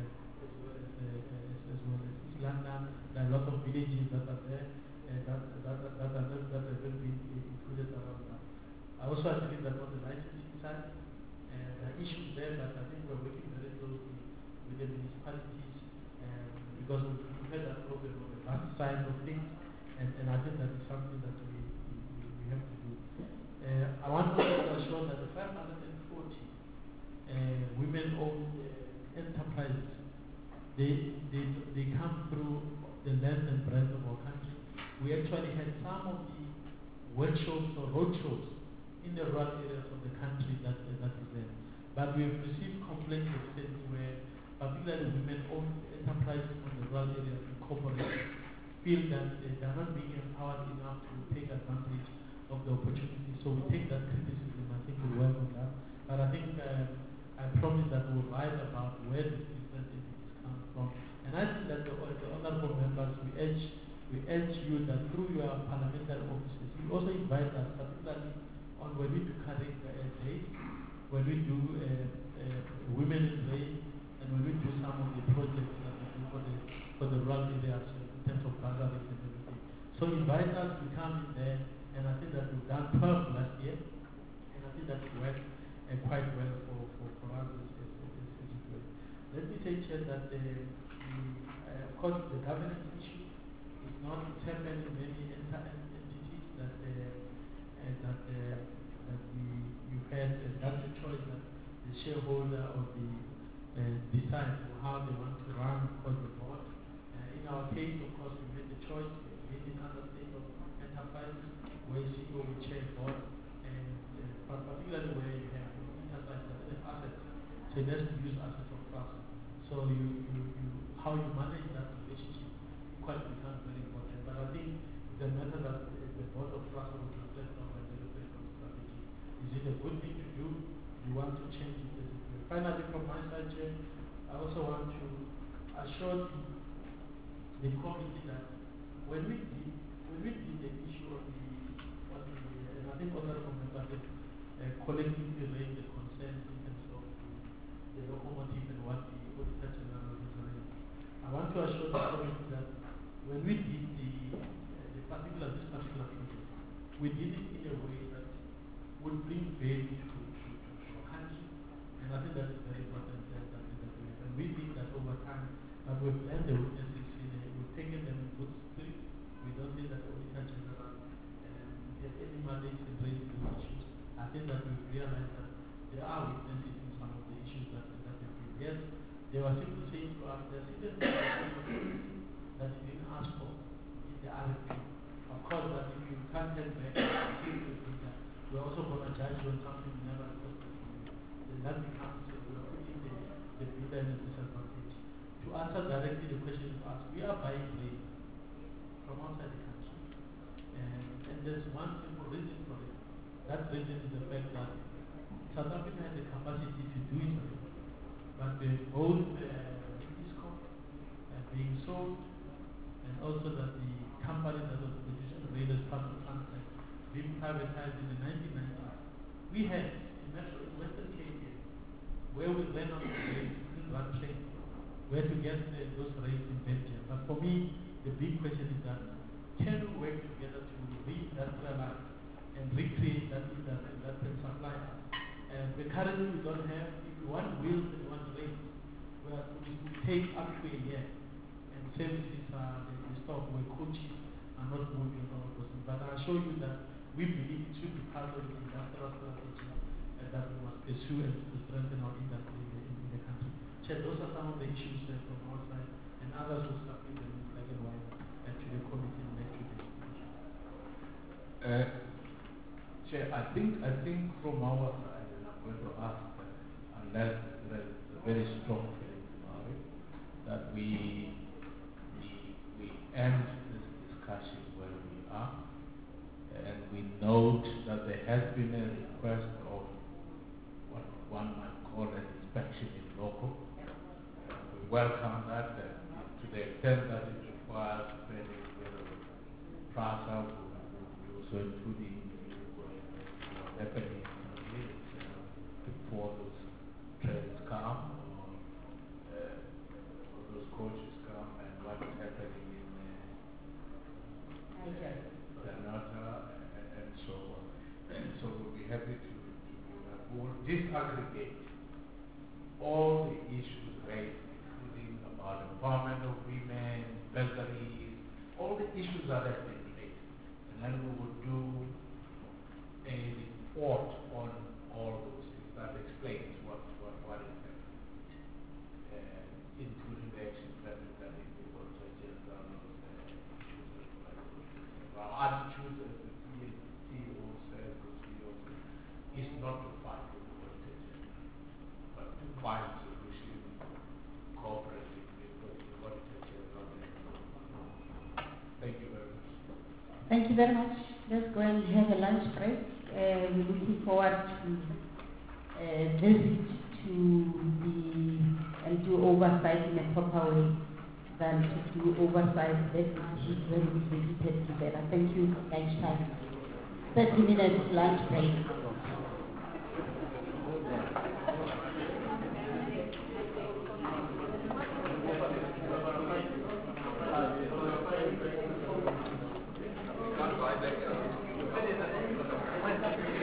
S3: East London. There are a lot of villages that are there that have been included around that. I also agree that on the licensing side, there are issues there, but I think we're working very closely with the municipalities because we've had that problem on the back side of things, and I think that is something that we have to do. I want to assure that the 540 women-owned enterprises, they come through the length and breadth of our country. We actually had some of the workshops or roadshows in the rural areas of the country that is there. But we have received complaints recently where particularly women-owned enterprises from the rural areas and corporations feel that they are not being empowered enough to take advantage of the opportunity. So we take that criticism. I think we'll work on that.
S5: I promise that we'll write about where these incentives come from. And I think that the honorable members, we urge you that through your parliamentary offices, you also invite us, particularly on when we do career days, when we do women in rain, and when we do some of the projects that we do for the rural areas in terms of bursaries and everything. So invite us to come in there, and I think that we've done 12 last year, and I think that it worked quite well for us as it were. Let me say, Chair, that of course the governance issue is not happening in many entities that you had, that's a choice that the shareholder or the decide how they want to run for the board. In our case, of course, we made the choice. We made it under state of enterprises where CEO will chair board, and particularly where you have enterprise assets. So it has to use assets of trust. So how you manage that relationship quite becomes very important. But I think the matter that the board of trust will reflect on when they reflect on strategy. Is it a good thing to do? Do you want to change it? Finally, from my side, Chair, I also want to assure the committee that when we did the issue of and I think honorable members collectively raised the concerns in terms of the locomotive and what the Auditor General was raising. I want to assure the committee that when we did this particular project, we did it in a way that would bring value to our country. And I think that is very important that we have. And we think that over time, that we've learned the witnesses, we've taken them in good spirit. We don't think that the Auditor General has any mandate to raise these issues. I think that we've realized that there are witnesses in some of the issues that we have. Yes, they were simply saying to us, there's certain things that you didn't ask for in the RFP. Of course, that if you can't tell back, we're also going to judge you on something you never requested from you. Then that becomes the bidder and the disadvantage. To answer directly the question you asked, we are buying grain from outside the country. And there's one simple reason for it. That reason is the fact that South Africa has the capacity to do it, but with both ISCO being sold, and also that the company that was producing grain as part of Transnet being privatized in the 1990s. We had in Western Cape, where we ran on the grain, couldn't run trains. We had to get those rates in Belgium. But for me, the big question is that can we work together to re-industrialize and recreate that supply? And currently we don't have, if you want wheels and you want rates, well, we take up to a year. And services are the stock where coaches are not moving on. But I assure you that we believe it should be part of the industrial strategy that we must pursue and to strengthen our industry in the country. Chair, those are some of the issues from our side, and others will submit them in black and white to the committee in the next 2 days.
S2: Chair, I think from our side, and I'm going to ask, unless there is a very strong feeling about it, that we end this discussion where we are, and we note that there has been a request of what one might call an inspection in local. We welcome that, to the extent that it requires spending together with PRASA, we also including what's happening before those trains come, or those coaches come, and what is happening in Granada and so on. And so we'll be happy to do that. We will disaggregate all the issues raised, including about empowerment of women, bursaries, all the issues that have been raised. And then we will do a report on all those things that explains what is happening, including the action plan that is the Auditor General our attitude as the CEO says, is not to fight with the Auditor General, but to find solutions cooperatively with the Auditor General. Thank you very much.
S1: Thank you very much. Let's go and have a lunch break. We're looking forward to visit to be and do oversight in a proper way than to do oversight that is when we repeated together. Thank you. Lunchtime. 30 minutes lunch break.
S6: Can't buy back.